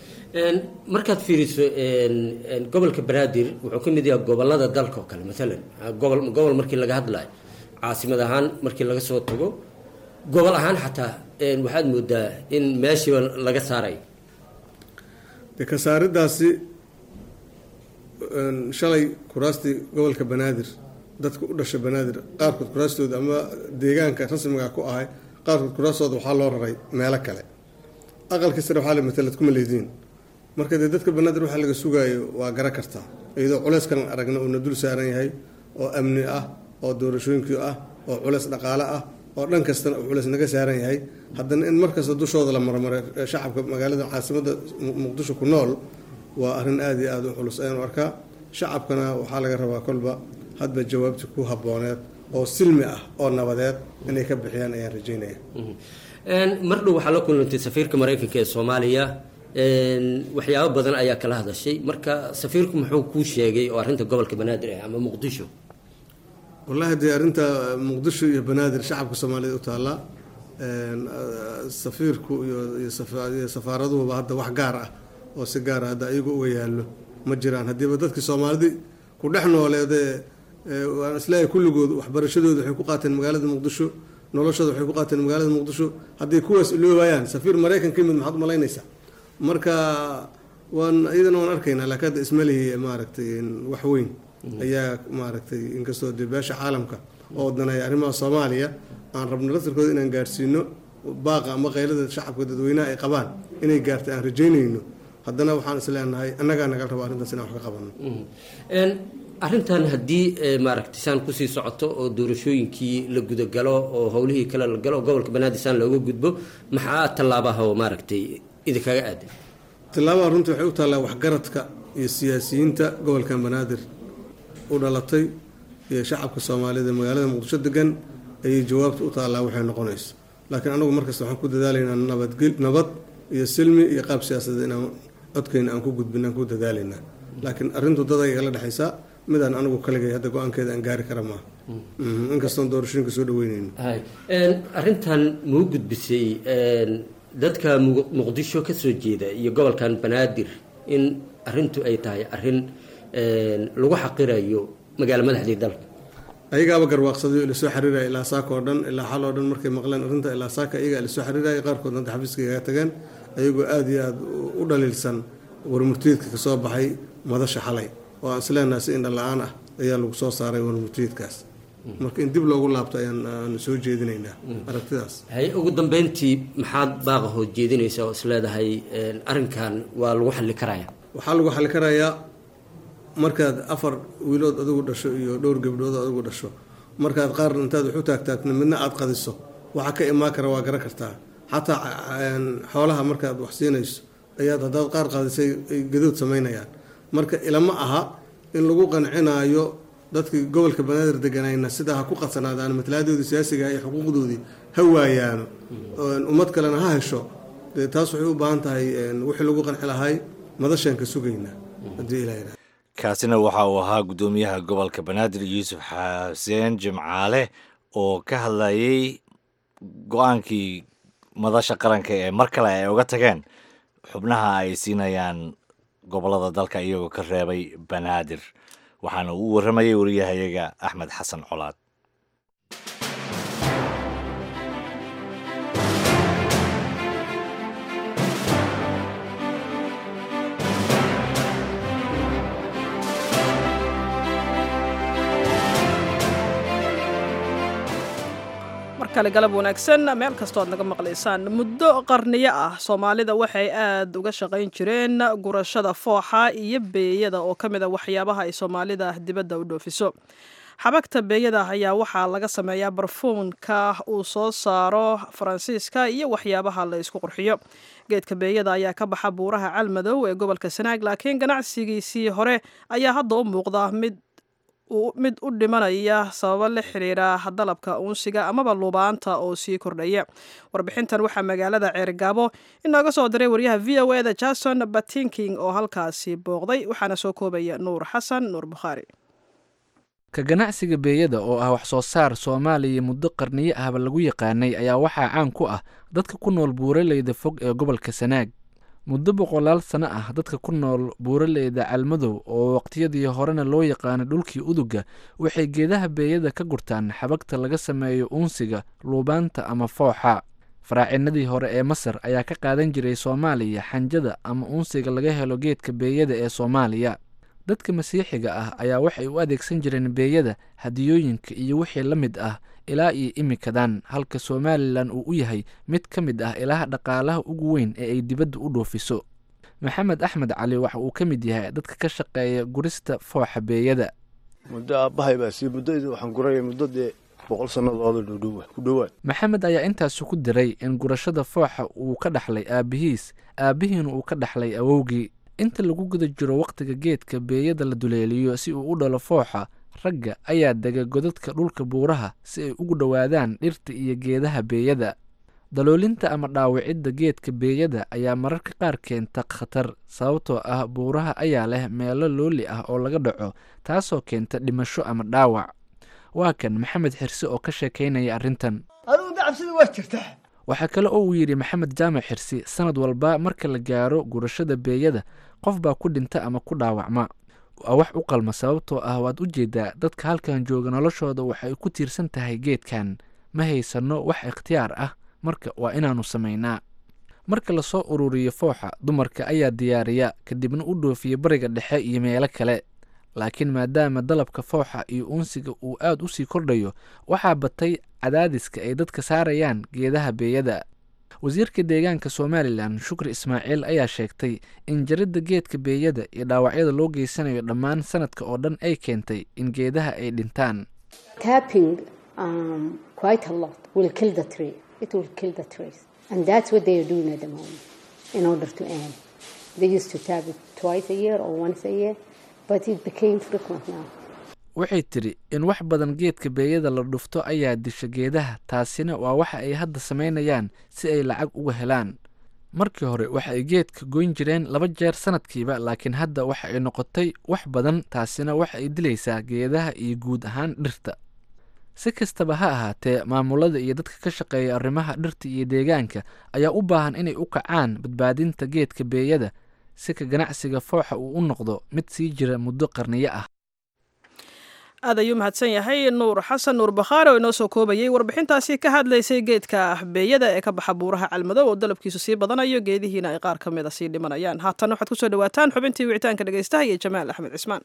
markaad fiiriso gobolka banaadir wuxuu ka mid yahay gobolada dalka oo kale maalan gobol gobol markii laga hadlayo caasimad ahaan markii laga soo tago gobol ahaan xataa waxaad moodaa in meeshiiba laga saaray de ka saaridaasi shalay kuraastii gobolka banaadir dadka u dhasha banaadir qaarkood kuraastooda ama deegaanka rasmiga ku ahay qaarkood kuraastooda waxaa loo raray meelo kale aqalkii sare waxaa la matalad kuma leediin marka dee dadka banaadir waxaa laga sugaayo waa gara kartaa iyadoo culeys kalan aragna uuna dul saaran yahay oo amni ah oo doorashooyinkii ah oo culeys dhaqaale ah oo dhan kastana uu culeys naga saaran yahay haddana in markasta dushooda la marmaray shacabka magaalada caasimadda muqdisho ku nool waa arrin aada iyo aada u culus ayaanu arkaa shacabkana waxaa laga rabaa kolba hadba jawaabti ku habooneed oo silmi ah oo nabadeed inay ka bixiyaan ayaan rajeynaya mar dhow waxaa la kulantay safiirka maraykanka ee soomaaliya waxyaabo badan ayaa kala hadashay marka safiirku muxuu kuu sheegay oo arrinta gobolka banaadir ah ama muqdisho wallahi dee arrinta muqdisho iyo banaadir shacabka soomaaliyeed u taallaa safiirku iyo safaaraduhuba hadda wax gaar ah oo si gaara hadda ayagu uga yaallo ma jiraan haddiiba dadkii soomaalidii ku dhex nooleedee waan isleeyahay kulligood waxbarashadooda waxay ku qaateen magaalada muqdisho noloshooda waxay ku qaateen magaalada muqdisho hadday kuwaas iloobayaan safiir maraykan ka yimid maxaad umalaynaysaa marka waan iyadana waan arkaynaa laakiin hadda ismalihi maaragtay wax weyn ayaa maaragtay inkastoo dee beesha caalamka oo daneeya arrimaha soomaaliya aan rabno laftarkooda inaan gaarsiino baaqa ama qaylada shacabka dadweynaha ay qabaan inay gaarta aan rajeynayno haddana waxaan isleenahay annagaa nagal raba arrintaas inaan wax ka qabano arrintan haddii maaragtay saan kusii socoto oo doorashooyinkii la gudagalo oo howlihii kale la galo oo gobolka banaadir saan looga gudbo maxaa tallaabaha oo maaragtay idinkaga aadan tallaabaha runtii waxay u taallaa waxgaradka iyo siyaasiyiinta gobolkan banaadir u dhalatay iyo shacabka soomaaliyed ee magaalada muqdisho degan ayay jawaabta u taallaa waxay noqonayso laakiin anagu markasta waxaan ku dadaalaynaa nabadgel nabad iyo silmi iyo qaab siyaasadeed inaan codkeyna aan ku gudbin aan ku dadaalaynaa laakiin arrintu dad ay kala dhexaysaa midaan anigu kaligay hadda go-aankeeda aan gaari kara maaha inkastoon doorashooyinka soo dhaweyneyno arrintan muu gudbisay dadka muqdisho ka soo jeeda iyo gobolkan banaadir in arrintu ay tahay arrin lagu xaqirayo magaalo madaxdii dalka ayagaaba garwaaqsadayo ila soo xiriiraya ilaa saaka oo dhan ilaa xal oo dhan markay maqleen arrinta ilaa saaka ayagaa ila soo xiriiraya qaarkood hadda xafiiska kaga tageen ayagoo aada iyo aada u dhaliilsan warmurtiyeedka ka soo baxay madasha xalay oo aan isleenahay si indha la-aan ah ayaa lagu soo saaray warmurtiyeedkaas marka in dib loogu laabto ayaan soo jeedinaynaa aragtidaas. hay ugu dambeyntii maxaad baaqahood jeedinaysaa oo isleedahay arrinkan waa lagu xalli karaya? waxaa lagu xalli karayaa markaad afar wiilood adigu dhasho iyo dhowr gabdhood adigu dhasho markaad qaar intaad wax u taagtaagna midna aad qadiso waxa ka imaan kara waa garan kartaa. xataa xoolaha markaad wax siinayso ayaad haddaad qaar qadisay ay gadood samaynayaan. marka ilama aha in lagu qancinaayo dadkii gobolka banaadir deganayna sidaa ha ku qadsanaadaan matalaadooda siyaasiga iyo xuquuqdoodii ha waayaano ummad kalena ha hesho. dee taas waxay u baahan tahay wixii lagu qanci lahay madashaan ka sugaynaa haddii ilaahay. kaasina waxa uu ahaa guddoomiyaha gobolka banaadir yuusuf xuseen jimcaale oo ka hadlayay go-aankii madasha qaranka ee mar kale ay uga tageen xubnaha ay siinayaan gobolada dalka iyagoo ka reebay banaadir. waxaana uu warramayay wariyahayaga axmed xasan colaad. kale galab wanaagsan meel kastoo aad naga maqlaysaan. muddo qarniyo ah soomaalida waxay aad uga shaqayn jireen gurashada fooxa iyo beeyada oo ka mid a waxyaabaha ay soomaalida dibadda u dhoofiso. xabagta beeyada ayaa waxaa laga sameeyaa barfuunka uu soo saaro faransiiska iyo waxyaabaha la isku qurxiyo. geedka beeyada ayaa ka baxa buuraha calmadow ee gobolka sanaag, laakiin ganacsigiisii hore ayaa hadda u muuqda mid mid u dhimanaya sababo la xiriira dalabka uunsiga amaba lubaanta oo sii kordhaya. warbixintan waxaa magaalada Ceergaabo inooga soo diray wariyaha V O A da Jason Batinking oo halkaasi booqday, waxaana soo koobaya Nuur Xasan Nuur Bukhaari. ka ganacsiga beeyada oo ah wax soo saar Soomaaliya muddo qarniyo ahba lagu yaqaanay ayaa waxaa caan ku ah dadka ku nool buuraleyda fog ee gobolka Sanaag. muddo boqolaal sano ah dadka ku nool buuraleyda Calmadow oo waqtiyadii horena loo yaqaano dhulkii uduga waxay geedaha beeyada ka gurtaan xabagta laga sameeyo uunsiga, luubaanta ama fooxa. faraacinadii hore ee Masar ayaa ka qaadan jiray Soomaaliya xanjada ama uunsiga laga helo geedka beeyada ee Soomaaliya. dadka masiixiga ah ayaa waxay u adeegsan jireen beeyada hadiyooyinka iyo wixii la mid ah ilaa iyo imikadan, halka Somaliland uu u yahay mid ka mid ah ilaha dhaqaalaha ugu weyn ee ay dibadda u dhoofiso. maxamed axmed cali waxa uu ka mid yahay dadka ka shaqeeya gurista fooxa beeyada. muddo aabbahay baa sii muddadii waxaan gurayay muddo dee boqol sannadood ku dhowaad. maxamed ayaa intaasi ku diray in gurashada fooxa uu ka dhaxlay aabbihiis, aabbihiina uu ka dhaxlay awowgii. inta lagu guda jiro waqtiga geedka beeyada la duleeliyo si uu u dhalo fooxa, ragga ayaa dega godadka dhulka buuraha si ay ugu dhowaadaan dhirta iyo geedaha beeyada. daloolinta ama dhaawicidda geedka beeyada ayaa mararka qaar keenta khatar, sababtoo ah buuraha ayaa leh meelo looli ah oo laga dhaco, taasoo keenta dhimasho ama dhaawac. waa kan maxamed xirsi oo ka sheekaynaya arrintan. adugu dacabsida waa jirtaa. waxaa kale oo uu yidhi maxamed jaamac xirsi, sanad walba marka la gaaro gurashada beeyada qof baa ku dhinta ama ku dhaawacma. waa wax u qalma, sababtoo ah waad u jeedaa dadka halkan jooga noloshooda waxay ku tiirsan tahay geedkan. ma haysanno wax ikhtiyaar ah, marka waa inaannu samaynaa. marka lasoo ururiyo fooxa, dumarka ayaa diyaariya kadibna u dhoofiya bariga dhexe iyo meelo kale. laakiin maadaama dalabka fooxa iyo uunsiga uu aad u sii kordhayo, waxaa batay cadaadiska ay dadka saarayaan geedaha beeyada. wasiirka deegaanka Somaliland Shukri Ismaaciil ayaa sheegtay in jaridda geedka beeyada iyo dhaawacyada loo geysanayo dhammaan sanadka oo dhan ay keentay in geedaha ay dhintaan. tapping um, quite a lot will kill the tree. It will kill the trees. And that's what they are doing at the moment in order to end. They used to tap it twice a year or once a year, but it became frequent now. waxay tiri in wax badan geedka beeyada la dhufto ayaa disha geedaha, taasina waa waxa ay hadda samaynayaan si ay lacag uga helaan. markii hore waxa ay geedka goyn jireen laba jeer sanadkiiba, laakiin hadda waxa ay noqotay wax badan, taasina waxa ay dilaysaa geedaha iyo guud ahaan dhirta. si kastaba ha ahaatee, maamulada iyo dadka ka shaqeeya arrimaha dhirta iyo deegaanka ayaa u baahan inay u kacaan badbaadinta geedka beeyada si ka ganacsiga fooxa uu u noqdo mid sii jira muddo qarniyo ah. aad ayuu mahadsan yahay nuur xasan nuur bakhaari oo inoo soo koobayay warbixintaasi ka hadlaysay geedka beeyada ee ka baxa buuraha calmadow oo dalabkiisu sii badanayo geedihiina ay qaar ka mida sii dhimanayaan. haatan waxaad kusoo dhawaataan xubintii wicitaanka dhegaystaha iyo jamaal axmed cismaan.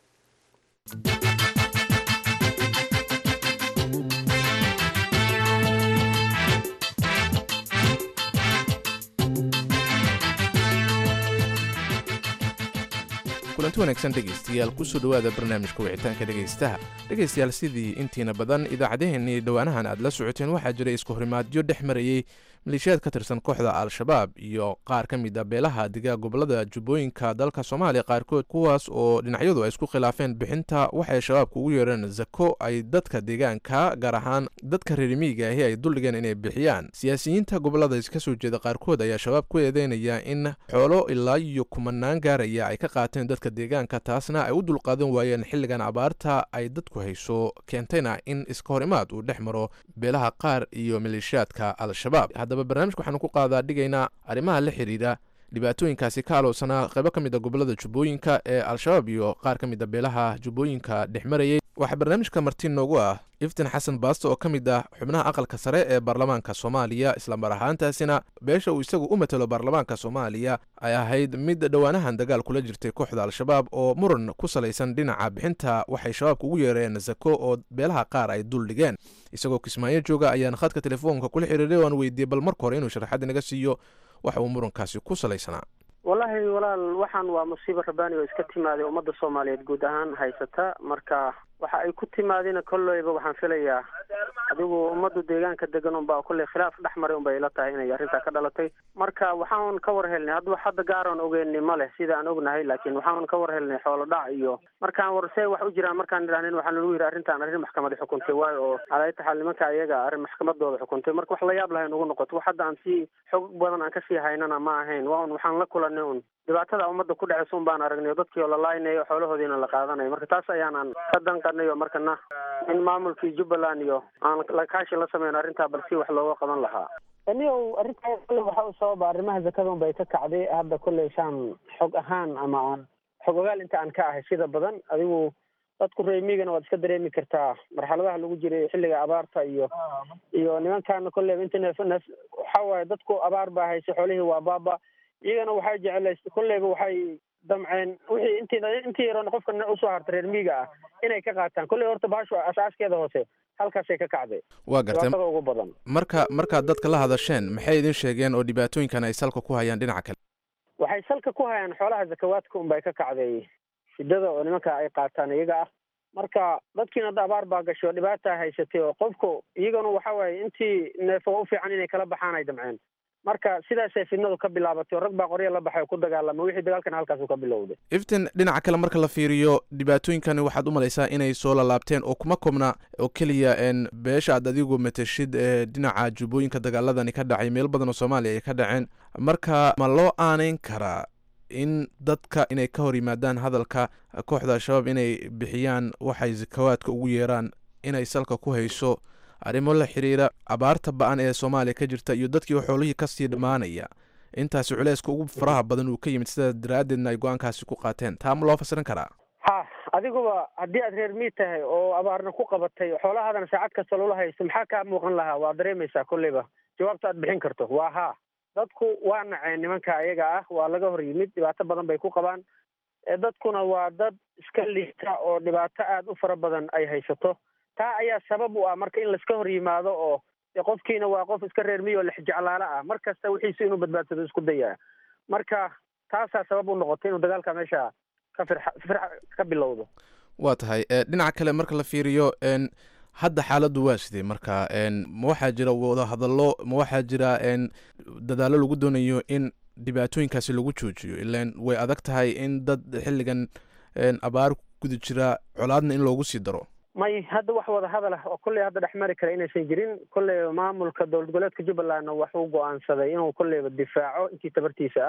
kulanti wanaagsan dhegaystayaal kusoo dhowaada barnaamijka wicitaanka dhegaystaha. dhegaystayaal sidii intiina badan idaacaddaheenii dhowaanahan aad la socoteen waxaa jiray isku horimaadyo dhex marayey maleeshiyaad ka tirsan kooxda al-shabaab iyo qaar ka mid a beelaha digaa gobolada jubbooyinka dalka soomaaliya qaarkood, kuwaas oo dhinacyadu ay isku khilaafeen bixinta waxay shabaabku ugu yeereen zako ay dadka deegaanka gaar ahaan dadka reer miyiga ahi ay duldhigeen inay bixiyaan. siyaasiyiinta gobolada ka soo jeeda qaarkood ayaa shabaab ku eedeynaya in xoolo ilaa iyo kumanaan gaaraya ay ka qaateen dadka deegaanka, taasna ay u dulqaadan waayeen xilligan abaarta ay dadku hayso, keentayna in iska hor imaad uu dhex maro beelaha qaar iyo maleeshiyaadka al-shabaab. haddaba barnaamijka waxaanu ku qaadaa dhigaynaa arrimaha la xidhiidha dhibaatooyinkaasi ka alowsanaa qaybo ka mid a gobolada jubbooyinka ee al-shabaab iyo qaar ka mid a beelaha jubbooyinka dhex marayay. waxaa barnaamijka marti noogu ah iftiin xasan baasto oo ka mid ah xubnaha aqalka sare ee baarlamaanka soomaaliya, islamar ahaantaasina beesha uu isagu u matalo baarlamaanka soomaaliya ay ahayd mid dhowaanahan dagaal kula jirtay kooxda al-shabaab oo muran ku salaysan dhinaca bixinta waxay shabaabku ugu yeereen zako oo beelaha qaar ay dul dhigeen. isagoo kismaayo jooga ayaan khadka telefoonka kula xiriiray oo aan weydiiyey bal marka hore inuu sharaxaad inaga siiyo waxa uu murankaasi ku salaysanaa. wallaahi walaal waxaan waa musiibo rabaani oo iska timaaday ummadda soomaaliyeed guud ahaan haysata. marka waxa ay ku timaadina kolleyba waxaan filayaa adigu ummadda deegaanka degan unbaa kolley khilaaf dhex maray unbay ila tahay inay arrintaa ka dhalatay. marka waxaan ka war helnay hadda hadda gaaroon ogeyni ma leh sida aan ognahay, laakiin waxaan ka war helnay xoolo dhac iyo markaan warsee wax u jiraan markaan idhahnin waxaa lagu yidhi arrintaan arrin maxkamadi xukuntay waayo oo alayta xal nimanka ayaga arrin maxkamadooda xukuntay. marka wax la yaab lahayn ugu noqoto wax hadda aan sii xog badan aan kasii haynana ma ahayn. waa un waxaan la kulanay un dhibaatada ummadda ku dhacaysa un baan aragnay dadkii oo la laaynayo xoolahoodiina la qaadanayo. marka taas ayaanaan ka danqanay oo markana in maamulkii jubbaland iyo aan lakaashi la sameyn arrintaa bal si wax looga qaban lahaa. anigo arrintaa kolley waxa u sababa arrimaha zakada un bay ka kacday. hadda kolley shaan xog ahaan ama aan xog ogaal inta aan ka ahay sida badan adigu dadku reemigana waad iska dareemi kartaa marxaladaha lagu jiray xilliga abaarta iyo iyo nimankaana kolleyba inta neef neef waxa waaye dadku abaar baa haysa, xoolihii waa baaba, iyagana waxay jecelaysay kolleyba waxay damceen wixii intii intii yaroon qofka usoo harta reer miyiga ah inay ka qaataan. kolley horta baashu asaaskeeda hoose halkaasay ka kacday. waa gartay ugu badan. marka markaad dadka la hadasheen maxay idin sheegeen oo dhibaatooyinkan ay salka ku hayaan dhinaca kale? waxay salka ku hayaan xoolaha zakawaadka unbay ka kacday shidada oo nimanka ay qaataan iyaga ah. marka dadkiina hadda abaar baa gashay oo dhibaata haysatay oo qofku iyagana waxa waaye intii neefo u fiican inay kala baxaan ay damceen. marka sidaasay fidnadu ka bilaabatay oo rag baa qorya la baxay oo ku dagaalama wixii dagaalkana halkaasuu ka bilowday. iftin dhinaca kale marka la fiiriyo dhibaatooyinkani waxaad u malaysaa inay soo lalaabteen oo kuma kobna oo keliya n beesha aad adigu matashid ee dhinaca jubbooyinka dagaaladani ka dhacay meel badan oo soomaaliya ay ka dhaceen. marka ma loo aaneyn karaa in dadka inay ka hor yimaadaan hadalka kooxda al-shabaab inay bixiyaan waxay zakawaadka ugu yeeraan inay salka ku hayso arrimo la xiriira abaarta ba-an ee soomaaliya ka jirta iyo dadkii xoolihii kasii dhammaanaya, intaasi culeyska ugu faraha badan uu ka yimid sidaa daraaddeedna ay go-aankaasi ku qaateen? taa ma loo fasirin karaa? ha adiguba haddii aad reer miid tahay oo abaarna ku qabatay xoolahaadana saacad kasta loola haysto maxaa kaa muuqan lahaa? waa dareemaysaa kolleyba jawaabta aad bixin karto waa haa. dadku waa naceen nimanka ayaga ah, waa laga hor yimid, dhibaato badan bay ku qabaan. dadkuna waa dad iska liita oo dhibaato aada u fara badan ay haysato. taa ayaa sabab u ah marka in laiska hor yimaado oo qofkiina waa qof iska reer miyo lexjeclaalo ah, mar kasta wixiisa inuu badbaadsado isku daya. marka taasaa sabab u noqotay inuu dagaalka meesha ka firxa firxa ka bilowdo. waa tahay dhinaca kale marka la fiiriyo n hadda xaaladdu waa sidee marka n ma waxaa jira wada hadallo, ma waxaa jira n dadaallo lagu doonayo in dhibaatooyinkaasi lagu joojiyo? ilaan way adag tahay in dad xilligan abaar guda jira colaadna in loogu sii daro. may hadda wax wada hadal ah oo kolley hadda dhex mari kara inaysan jirin. kolleyba maamulka dowlad goboleedka jubbalandna waxuu go-aansaday inuu kolleyba difaaco intii tabartiisa ah.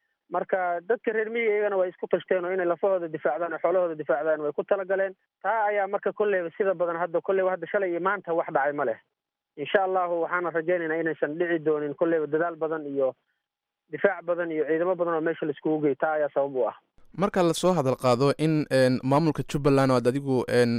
marka dadka reer miyiga iyagana way isku tashteen oo inay lafahooda difaacdaan oo xoolahooda difaacdaan way ku talagaleen. taa ayaa marka kolleyba sida badan hadda kolleyba hadda shalay iyo maanta wax dhacay ma leh. insha allahu waxaana rajaynaynaa inaysan dhici doonin. kolleyba dadaal badan iyo difaac badan iyo ciidamo badan oo meesha laiskugu gey, taa ayaa sabab u ah. marka lasoo hadal qaado in maamulka jubbaland oo aad adigu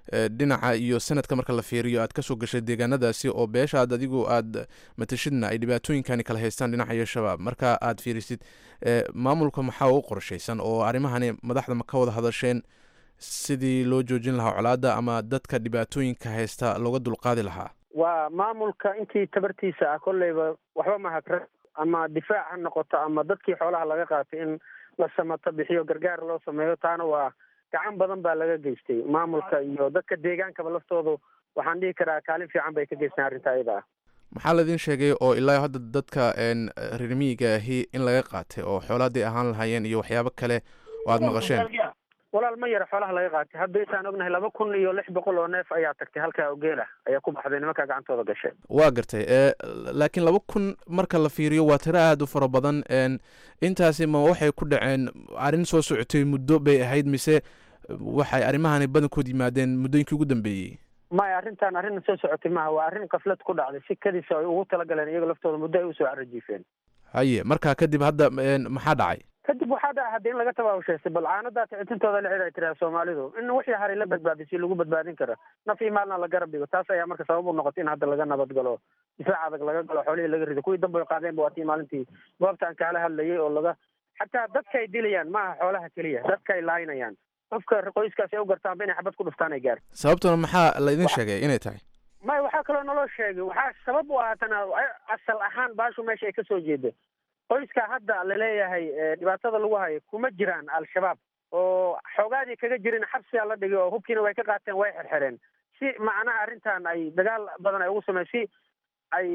dhinaca iyo sanadka marka la fiiriyo aad kasoo gashay deegaanadaasi oo beesha aad adigu aad matashidna ay dhibaatooyinkani kala haystaan dhinaca iyo shabaab marka aad fiirisid maamulka maxaa u qorshaysan oo arrimahani madaxda ma ka wada hadasheen sidii loo joojin lahaa colaada ama dadka dhibaatooyinka haysta looga dulqaadi lahaa? waa maamulka intii tabartiisa ah kolleyba waxba ma hakra ama difaac ha noqoto ama dadkii xoolaha laga qaatay in la samato bixiyo gargaar loo sameeyo taana waa gacan badan baa laga geystay maamulka iyo dadka deegaankaba laftoodu waxaan dhihi karaa kaalin fiican bay ka geystaan arrinta ayada ah. maxaa laidin sheegay oo ilaa hadda dadka reer miyiga ahi in laga qaatay oo xoolahaday ahaan lahaayeen iyo waxyaabo kale oo aada maqasheen? walaal ma yara xoolaha laga qaatay hadda intaan ognahay laba kun iyo lix boqol oo neef ayaa tagtay halkaa ogeela ayaa ku baxday nimankaa gacantooda gashay. waa gartay laakiin laba kun marka la fiiriyo waa tiro aada u fara badan intaasi ma waxay ku dhaceen arrin soo socotay muddo bay ahayd mise waxay arrimahani badankood yimaadeen muddooyinkii ugu dambeeyey? maya arrintan arrin soo socotay maaha waa arrin kaflad ku dhacday si kadiisa ay ugu talagaleen iyaga laftooda muddo ay usoo carajiifeen. haye markaa kadib hadda maxaa dhacay? kadib waxaa dhaca hadda in laga tabaabushaystay bal caanadaa ticitintooda la xidhay tiraa soomaalidu in wixii haray la badbaadisay lagu badbaadin kara naf iyo maalna la garab dhigo taas ayaa marka sabab u noqotay in hadda laga nabad galo difaac adag laga galo xoolihii laga rido kuwii dambe qaadeenba waa tii maalintii goobta aan kaala hadlayay oo laga xataa dadka ay dilayaan maaha xoolaha keliya dadka ay laaynayaan qofka qoyskaas ay u gartaanba inay xabad ku dhuftaan ay gaar. sababtuna maxaa laydin sheegay inay tahay? maya waxaa kaloo naloo sheegay waxaa sabab u ahaatana asal ahaan baashu meesha ay kasoo jeeda qoyska hadda laleeyahay dhibaatada lagu hayo kuma jiraan al-shabaab oo xoogaadii kaga jirin xabsigaa la dhigay oo hubkiina way ka qaateen way xerxereen si macnaha arrintan ay dagaal badan ay ugu samey si ay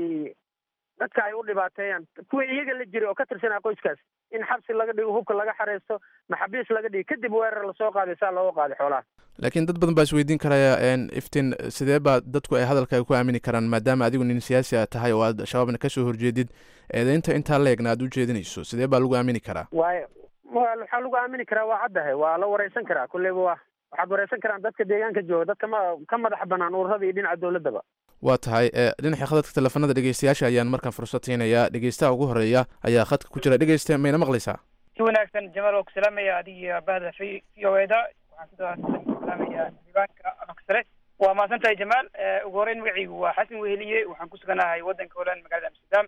dadka ay u dhibaateeyaan kuwii iyaga la jiray oo ka tirsanaa qoyskaas in xabsi laga dhigo hubka laga xareysto maxabiis laga dhigo kadib weerar lasoo qaaday saa looga qaaday xoolaha. laakiin dad badan baa isweydiin karaya iftiin sidee baa dadku ay hadalka ay ku aamini karaan maadaama adigu nin siyaasi a tahay oo aad shabaabna kasoo horjeedid eedaynta intaa leegna aad u jeedinayso sidee baa lagu aamini karaa? waay waxaa lagu aamini karaa waa caddahay waa la wareysan karaa kulleyba waa waxaad wareysan karaan dadka deegaanka jooga dadka ma ka madax banaan ururada iyo dhinaca dowladaba. waa tahay dhinaca khadadka teleefanada dhegeystayaasha ayaan markaan fursad siinayaa dhegeystaha ugu horeeya ayaa khadka ku jira. dhegeysta mayna maqlaysaa? si wanaagsan jamaal oo ku salaamaya adiga bahda v o e da waxaan sidoo salaamaya diiwaanka aksare waa mahadsan tahay jamaal. ugu horeyn magacaygu waa xasan weheliye waxaan ku suganahay wadanka holand magaalada amsterdam.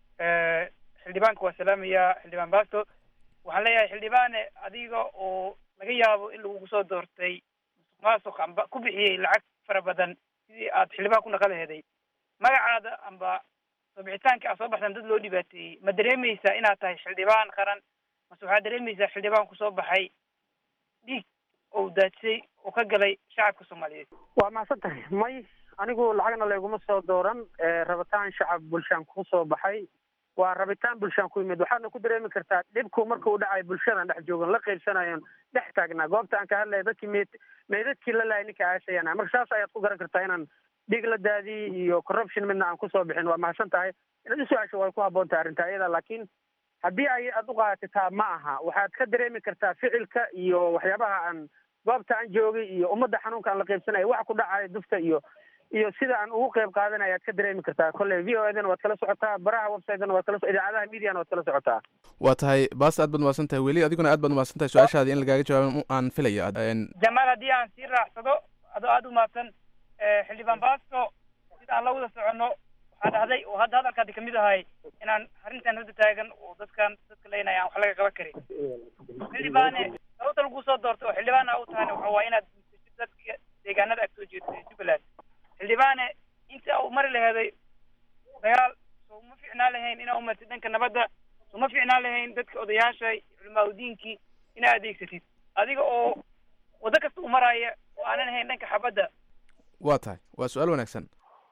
xildhibaanka waa salaamaya xildhibaan baasto waxaan leeyahay xildhibaane adiga oo laga yaabo in lagugu soo doortay musuq maasuq amba ku bixiyey lacag fara badan sidii aad xildhibaan ku naqan laheeday magacaada amba soo bixitaanka aad soo baxsan dad loo dhibaateeyey ma dareemaysaa inaad tahay xildhibaan qaran mase waxaad dareemaysaa xildhibaan kusoo baxay dhiig oo daadsay oo ka galay shacabka soomaaliyeed? waa mahadsan tahay may anigu lacagna layguma soo dooran rabitaan shacab bulshaan kusoo baxay waa rabitaan bulshaan ku yimid waxaadna ku dareemi kartaa dhibku marka uu dhacayo bulshadan dhex joogan la qaybsanayon dhex taagnaa goobta aan ka hadlaya dadkii meed meydadkii la laayay ninka aasayana marka saas ayaad ku garan kartaa inaan dhiig la daadiyey iyo corruption midna aan kusoo bixin. waa mahadsan tahay inaad isu cesho way ku habboon tahay arrinta iyada laakiin haddii ay aad u qaadataa ma aha waxaad ka dareemi kartaa ficilka iyo waxyaabaha aan goobta aan joogay iyo ummadda xanuunka aan la qaybsanaya wax ku dhacayo dufta iyo iyo sida aan ugu qayb qaadanaya aad ka dareemi kartaa kolley v o edana waad kala socotaa baraha websitena waad kala idaacadaha mediana waad kala socotaa. waa tahay baasta aad baad umahadsan tahay weli adiguna aad baad umahadsan tahay su-aashaadi in lagaaga jawaabo aan filaya. jamaal haddii aan sii raacsado adoo aada umahadsan xildhibaan baasto sida aan la wada soconno waxaa dhahday oo hadda hadalkaadi kamid ahay inaan arrintan hadda taagan oo dadkan dadka leynaya aan wax laga qaban karin. xildhibaane sababta lagu soo doortay oo xildhibaana u tahayna waxa waa inaad dadka deegaanada ag soo jeedo jubbaland. xildhibaane inta u mari laheeday dagaal soo ma fiicnaan lahayn inaa umartid dhanka nabadda soo ma fiicnaan lahayn dadka odayaasha culimaa udiinkii inaa adeegsatid adiga oo wado kasta u maraya oo aanan ahayn dhanka xabadda? waa tahay waa su-aal wanaagsan.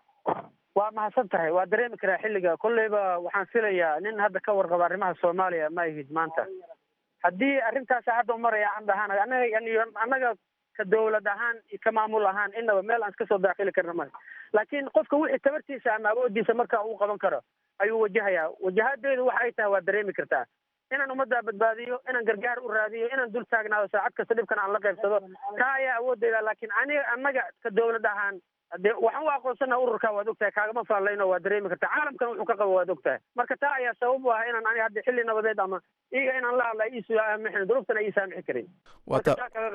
waa mahadsan tahay waa dareemi karaa xilliga kolleyba waxaan filayaa nin hadda ka warqaba arrimaha soomaaliya ma ihid maanta haddii arrintaas hadda umaraya aan dhahaan anaga annaga ka dawlad ahaan iyo ka maamul ahaan inaba meel aan iska soo daakili karna male laakiin qofka wixii tabartiisa ama awoodiisa marka uu qaban karo ayuu wajahayaa wajahadeedu waxa ay tahay waa dareemi kartaa inaan ummadda badbaadiyo inaan gargaar u raadiyo inaan dul taagnaado saacad kasta dhibkan aan la qaybsado taa ayaa awoodeyda laakiin aniga annaga ka dawlad ahaan de waxaan u aqoonsana ururka waad ogtahay kaagama faallayno waa dareemi kartaa caalamkan wuxuu ka qabo waad ogtahay marka taa ayaa sabab u ah inaan ani hadda xilli nabadeed ama iyaga inaan la hadla iisu saamixin duruuftana ii saamixi karin. waa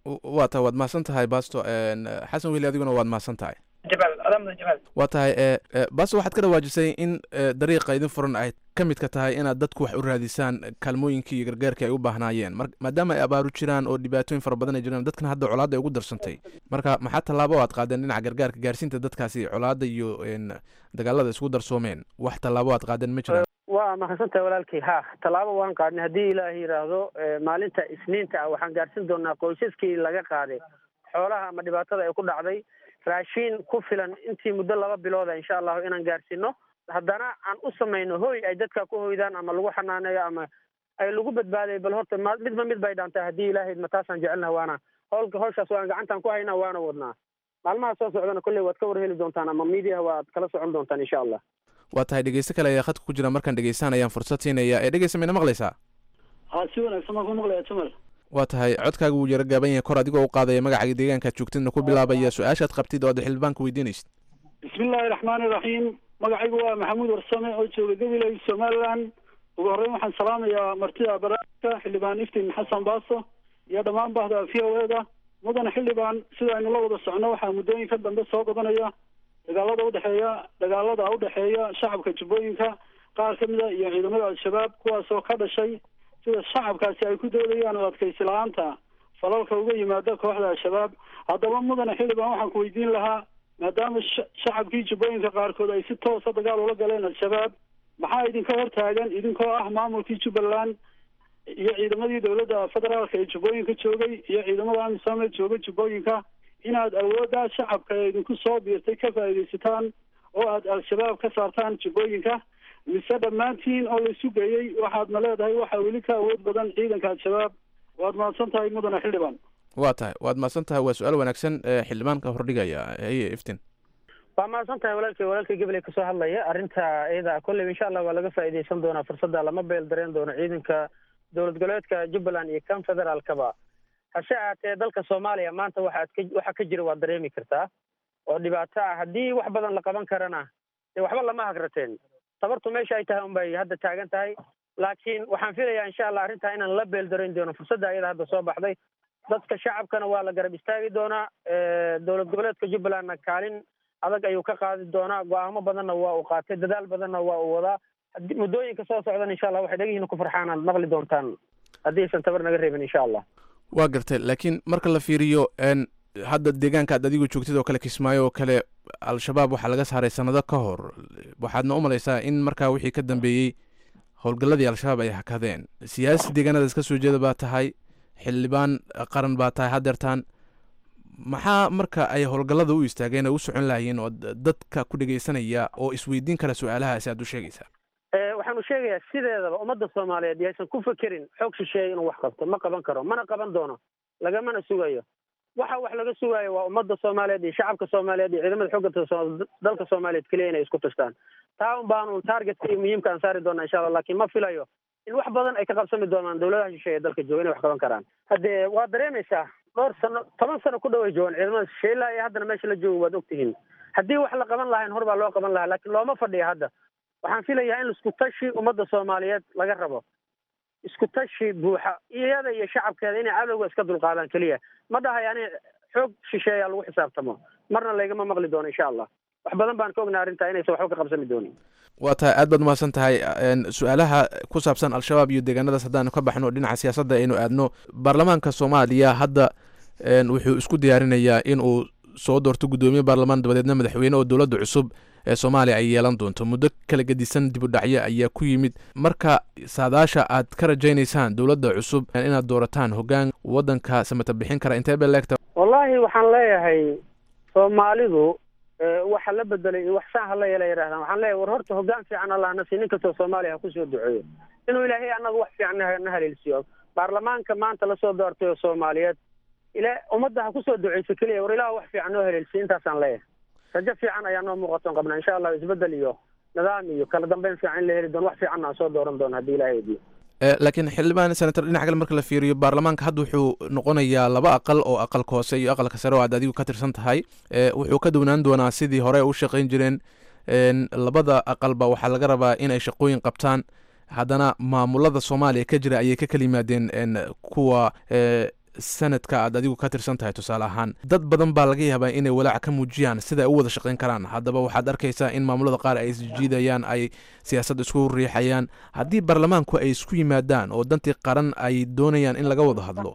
waa tahay waad mahadsan tahay basto xasan weli adiguna waad mahadsan tahay jamaal adamada jamaal waa tahay basto waxaad ka dhawaajisay in dariiqa idin furan ay ka mid ka tahay inaad dadku wax u raadisaan kaalmooyinkii iyo gargaarkii ay u baahnaayeen mar maadaama ay abaaru jiraan oo dhibaatooyin fara badan ay jiraan dadkana hadda colaadda ay ugu darsantay marka maxaa tallaabo aad qaadeen dhinaca gargaarka gaarsiinta dadkaasi colaadda iyo dagaalada isku darsoomeen wax tallaabo aad qaadeen ma jiraan waa mahadsantahay walaalkii ha tallaabo waan qaadnay haddii ilaahay yidhaahdo maalinta isniinta ah waxaan gaarsin doonaa qoysaskii laga qaaday xoolaha ama dhibaatada ay ku dhacday raashiin ku filan intii muddo laba bilooda insha allahu inaan gaarsiino haddana aan u samayno hoy ay dadka ku hoydaan ama lagu xanaaneeyo ama ay lagu badbaaday bal horta midba mid bay dhaantay haddii ilaahay ma taasaan jecelnaha waana howlka hawshaas waan gacantaan ku haynaa waana wadnaa maalmaha soo socdana kolley waad ka war heli doontaan ama miidiyaha waad kala socon doontaan insha allah waa tahay dhegeysto kale ayaa khadka ku jira markaan dhegeystaan ayaan fursad siinaya ee dhegeysta mayna maqlaysaa ha si wanaagsan baan ku maqlaya jamal waa tahay codkaaga wuu yaro gaaban yahay kor adigoo u qaadaya magacaaga deegaankaad joogtidna ku bilaabaya su-aashaad qabtid oo aad xildhibaanka weydiinaysid bismillahi raxmaani raxiim magacaygu waa maxamuud warsame oo jooga gabiley somaliland ugu horreyn waxaan salaamayaa martida barnaamijka xildhibaan iftiin xasan baaso iyo dhammaan bahda v o eda mudane xildhibaan sida aynu la wada socno waxaa muddooyinka dambe soo godanaya dagaalada udhexeeya dagaalada udhexeeya shacabka jubbooyinka qaar ka mid a iyo ciidamada al-shabaab kuwaasoo ka dhashay sida shacabkaasi ay ku doodayaan oo adkaysi la-aanta falalka uga yimaada kooxda al-shabaab haddaba mudane xildhibaan waxaan ku weydiin lahaa maadaama shacabkii jubbooyinka qaarkood ay si toosa dagaal ula galeen al-shabaab maxaa idinka hortaagan idinkoo ah maamulkii jubbaland iyo ciidamadii dowladda federaalka ee jubbooyinka joogay iyo ciidamada amisom ee jooga jubbooyinka inaad awooddaa shacabka ee idinku soo biirtay ka faa'iidaysataan oo aad al-shabaab ka saartaan jubbooyinka mise dhammaantiin oo la isu geeyey waxaadna leedahay waxaa weli ka awood badan ciidanka al-shabaab waad mahadsan tahay mudane xildhibaan waa tahay waad mahadsan tahay waa su-aal wanaagsan xildhibaanka hordhigaya heye iftin waa mahadsan tahay walaalkay walaalkay gabaley kasoo hadlaya arrinta iyada kolley insha allah waa laga faa'iidaysan doonaa fursadda lama beel dareen doono ciidanka dowlad goboleedka jubbaland iyo kan federaalkaba hase ahaatee dalka soomaaliya maanta waxaad ka waxa ka jira waad dareemi kartaa oo dhibaato ah haddii wax badan la qaban karana dee waxba lama hagrateen tabartu meesha ay tahay unbay hadda taagan tahay laakiin waxaan filayaa insha allah arrintaa inaan la beel darayn doono fursadda ayada hadda soo baxday dadka shacabkana waa la garab istaagi doonaa dowlad goboleedka jubbalandna kaalin adag ayuu ka qaadi doonaa go-aamo badanna waa uu qaatay dadaal badanna waa uu wadaa muddooyinka soo socdan insha allah waxay dhagihiina ku farxaan aad maqli doontaan haddii aysan tabar naga reebin insha allah waa gartay laakiin marka la fiiriyo hadda deegaanka aad adigu joogtid oo kale kismaayo oo kale al-shabaab waxaa laga saaray sanado ka hor waxaadna u malaysaa in markaa wixii ka dambeeyey howlgalladii al-shabaab ay hakadeen siyaasi deegaanadaas ka soo jeeda baa tahay xildhibaan qaran baa tahay hadeertaan maxaa marka ay howlgallada u istaageen oo u socon lahayiin oo dadka ku dhegaysanaya oo isweydiin kara su-aalahaasi aad u sheegaysaa waxaanu sheegayaa sideedaba ummadda soomaaliyeed yaysan ku fekerin xoog shisheeye inuu wax qabto ma qaban karo mana qaban doono lagamana sugayo waxa wax laga sugaayo waa ummadda soomaaliyeed iyo shacabka soomaaliyeed iyo ciidamada xoogga dalka soomaaliyeed keliya inay isku tashtaan taa un baanu targetka iyo muhiimka aan saari doonaa insha allah laakiin ma filayo in wax badan ay ka qabsami doonaan dowladaha shisheeye dalka jooga inay wax qaban karaan haddee waa dareemaysaa dhowr sano toban sano ku dhow ay joogaan ciidamada shisheeye ilaa iyo haddana meesha la joogo waad ogtihiin haddii wax la qaban lahayn hor baa loo qaban lahaa laakiin looma fadhiya hadda waxaan filayaa in isku tashi ummadda soomaaliyeed laga rabo isku tashi buuxa iyada iyo shacabkeeda inay cadowga iska dulqaadaan keliya ma dhahay ani xoog shisheeya lagu xisaabtamo marna laygama maqli doono insha allah wax badan baan ka ognaa arrintaa inaysan waxba ka qabsami doonin waa tahay aad baad umahadsan tahay su-aalaha ku saabsan al-shabaab iyo deegaanadaas haddaanu ka baxno dhinaca siyaasadda aynu aadno baarlamaanka soomaaliya hadda wuxuu isku diyaarinayaa in uu soo doorto guddoomiye baarlamaan dabadeedna madaxweyne oo dowladda cusub ee soomaaliya ay yeelan doonto muddo kala gedisan dib u dhacyo ayaa ku yimid marka saadaasha aad ka rajaynaysaan dowladda cusub inaad doorataan hoggaan waddanka samata bixin kara intee bay leegta wallaahi waxaan leeyahay soomaalidu waxa la bedelay iyo wax saan hala yeela yidhahdaan waxaan leeyahay war horta hoggaan fiican allah na sii nin kastoo soomaaliya ha kusoo duceeyo inuu ilaahay annaga wax fiican na haleelsiiyo baarlamaanka maanta lasoo doortay oo soomaaliyeed ila ummadda ha kusoo duceyso keliya war ilaah wax fiican noo haleelsiiyo intaasaan leeyahay rajo fiican ayaa noo muuqaton qabnaa insha allah isbedel iyo nidaam iyo kala dambeyn fiican in la heli doono wax fiicanna aan soo dooran doono haddii ilahay wediyo laakiin xildhibaan senator dhinaca kale marka la fiiriyo baarlamaanka hadda wuxuu noqonayaa laba aqal oo aqalka hoose iyo aqalka sare oo aad adigu ka tirsan tahay wuxuu ka downaan doonaa sidii hore u shaqayn jireen labada aqalba waxaa laga rabaa in ay shaqooyin qabtaan haddana maamulada soomaaliya ka jira ayay ka kala yimaadeen kuwa sanadka aad adigu ka tirsan tahay tusaale ahaan dad badan baa laga yaabaa inay walaac ka muujiyaan sida ay u wada shaqayn karaan haddaba waxaad arkaysaa in maamulada qaar ay isjiidayaan ay siyaasad isku riixayaan haddii baarlamaanku ay isku yimaadaan oo dantii qaran ay doonayaan in laga wada hadlo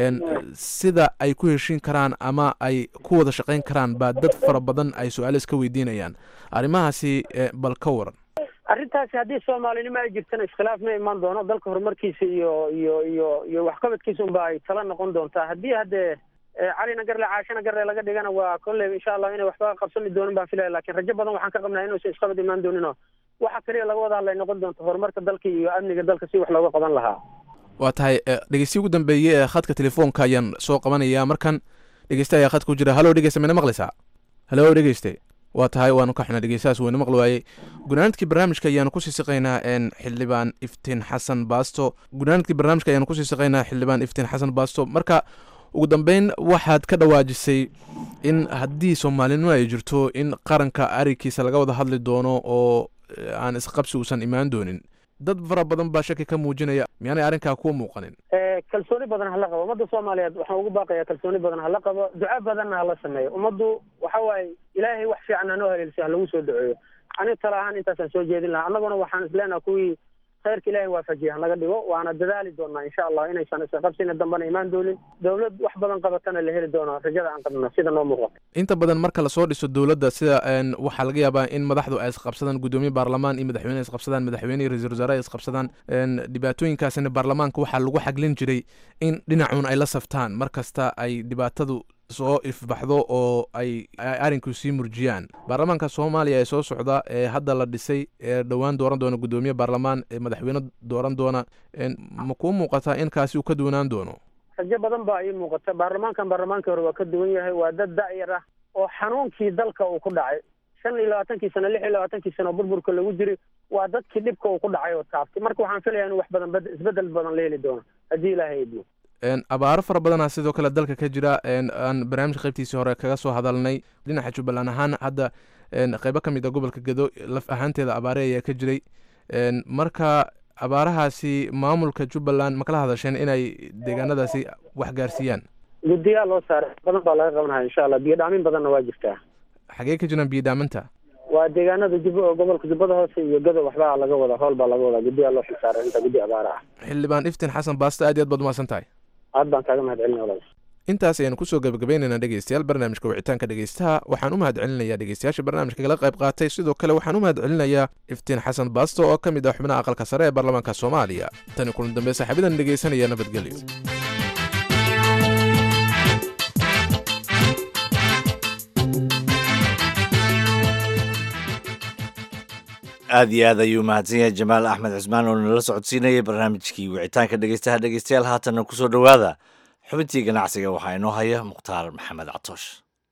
sida ay ku heshiin karaan ama ay ku wada shaqayn karaan baa dad fara badan ay su-aalo iska weydiinayaan arrimahaasi bal ka waran arrintaasi haddii soomaalinimo ay jirtana iskhilaaf ma imaan doono dalka horumarkiisa iyo iyo iyo iyo waxqabadkiisa unba ay tala noqon doontaa haddii haddee calina garle caashana garle laga dhigana waa kolley insha allah inay waxba qabsami doonin baan filaya lakin rajo badan waxaan ka qabnaa inuusan isqabad imaan dooninoo waxa kaliya laga wada hadlay noqon doonto horumarka dalka iyo amniga dalka si wax looga qaban lahaa waa tahay dhegeystiyi ugu dambeeye ee khadka telefoonka ayaan soo qabanayaa markan dhegeyste ayaa khadka ku jira hallo dhegeyste mayna maqlaysaa hallo dhegeyste waa tahay waanu ka xunaa dhegeystahaas wayna maqli waayey gunaanadkii barnaamijka ayaanu kusii siqaynaa xildhibaan iftiin xasan baasto gunaanadkii barnaamijka ayaanu kusii siqaynaa xildhibaan iftiin xasan baasto marka ugu dambeyn waxaad ka dhawaajisay in haddii soomaalinimo ay jirto in qaranka arikiisa laga wada hadli doono oo aan isqabsi uusan imaan doonin dad fara badan baa shaki ka muujinaya miyaanay arrinkaa kuwa muuqanin kalsooni badan hala qabo ummadda soomaaliyeed waxaan ugu baaqayaa kalsooni badan hala qabo duco badanna hala sameeyo ummaddu waxa waaye ilaahay wax fiican hanoo haleelsiyo ha lagu soo duceeyo aniga tala ahaan intaasaan soo jeedin lahaa annaguna waxaan isleenaha kuwii khayrka ilaahay waafajiya hanaga dhigo waana dadaali doonaa insha allah inaysan isqabsina dambana imaan doonin dowlad wax badan qabatana la heli doono rajada aan qabno sida noo muuqato inta badan marka lasoo dhiso dowladda sida waxaa laga yaabaa in madaxdu ay isqabsadaan guddoomiye baarlamaan iyo madaxweyne isqabsadaan madaxweyne iyo ra-iisul wasaare ay isqabsadaan dhibaatooyinkaasina baarlamaanka waxaa lagu xaglin jiray in dhinacuun ay la saftaan mar kasta ay dhibaatadu soo ifbaxdo oo ay arrinku sii murjiyaan baarlamaanka soomaaliya ee soo socda ee hadda la dhisay ee dhowaan dooran doona guddoomiye baarlamaan ee madaxweyne dooran doona ma kuu muuqataa in kaasi uu ka duwanaan doono rajo badan baa ii muuqata baarlamaankan baarlamaankii hore waa ka duwan yahay waa dad da-yar ah oo xanuunkii dalka uu ku dhacay shan iyo labaatankii sano lix iyo labaatankii sano burburka lagu jiray waa dadkii dhibka uu ku dhacay oo taabtay marka waxaan filayaa in wax badan isbedel badan la heli doono haddii ilaahay idmo abaaro fara badanaa sidoo kale dalka ka jira aan barnaamijka qaybtiisii hore kaga soo hadalnay dhinaca jubbaland ahaan hadda qeybo ka mid a gobolka gedo laf ahaanteeda abaare ayaa ka jiray marka abaarahaasi maamulka jubbaland ma kala hadasheen inay deegaanadaasi wax gaarsiiyaan guddiyaa loo saaray badan baa laga qabanaya insha allah biyo dhaamin badanna waa jirtaa xagee ka jiraan biyo dhaaminta waa deegaanada jub gobolka jubbada hoose iyo gado waxbaa laga wadaa howl baa laga wadaa guddiyaa loo xilsaaray inta guddi abaara ah xildhibaan iftiin xasan baasto aad iyo aad baad umahadsan tahay aad baan kaaga mahad celina walaal intaas ayaanu kusoo gabagabaynaynaa dhegeystayaal barnaamijka wicitaanka dhegeystaha waxaan u mahad celinayaa dhegeystayaasha barnaamijka kala qayb qaatay sidoo kale waxaan u mahad celinayaa iftiin xasan baasto oo ka mid ah xubnaha aqalka sare ee baarlamaanka soomaaliya tani kulan dambe saaxiibadan dhegeysanaya nabadgelyo aad iyo aad ayuu mahadsan yahay jamaal axmed cismaan oo nala socodsiinayay barnaamijkii wicitaanka dhegeystaha dhegeystayaal haatanna kusoo dhowaada xubintii ganacsiga waxaa inoo haya mukhtaar maxamed catoosh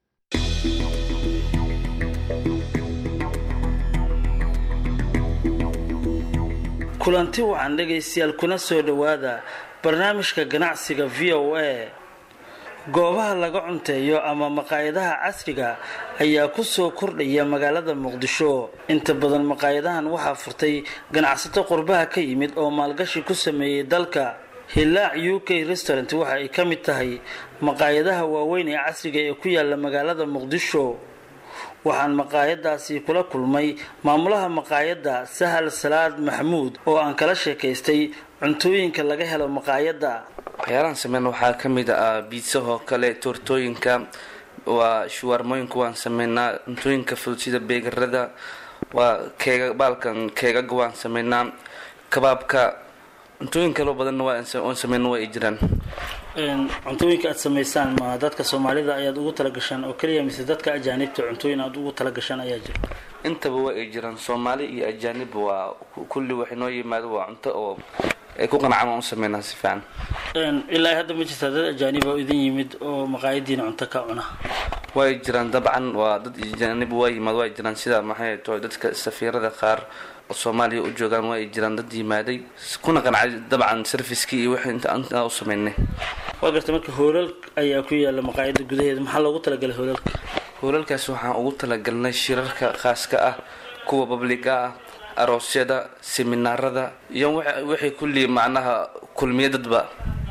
kulanti wacan dhegaystayaal kuna soo dhowaada barnaamijka ganacsiga v o a goobaha laga cunteeyo ama maqaayadaha casriga ayaa ku soo kordhaya magaalada muqdisho inta badan maqaayadahan waxaa furtay ganacsato qurbaha ka yimid oo maalgashi ku sameeyey dalka hilaac u k restaurant waxa ay ka mid tahay maqaayadaha waaweyn ee casriga ee ku yaala magaalada muqdisho waxaan maqaayadaasi kula kulmay maamulaha maqaayadda sahal salaad maxamuud oo aan kala sheekaystay cuntooyinka laga helo maqaayadda waxyaalahan sameyn waxaa ka mid ah biitsahoo kale toortooyinka waa shuwaarmooyinku waan sameynaa cuntooyinka fudud sida beegarada waa keega baalkan keegaga waan sameynaa kabaabka cuntooyin kaloo badanna waan sameyna waa ay jiraan cuntooyinka aad samaysaan ma dadka soomaalida ayaad ugu talagashaan oo keliya mise dadka ajaanibta cuntooyin aad ugu talagashaan ayaa jira intaba waa ay jiraan soomaali iyo ajaanib waa kulli wax inoo yimaado waa cunto oo ay ku qanacaan waan u sameynaa si fiican ilaa hadda ma jirtaa dad ajaanib oo idin yimid oo maqaayadiina cunto ka cuna waa ay jiraan dabcan waa dad ajaanib waa yimaad waa ay jiraan sida maxay tahay dadka safiirada qaar soomaaliya u joogaan waa ay jiraan dad yimaaday kuna qancay dabcan servicekii iyo wixii inta aan u sameynay waa garta marka hoolal ayaa ku yaala maqaayada gudaheeda maxaa loogu talagalay hoolalka hoolalkaas waxaan ugu talagalnay shirarka khaaska ah kuwa babliga ah aroosyada seminaarada iyo wixii kulli macnaha kulmiya dadba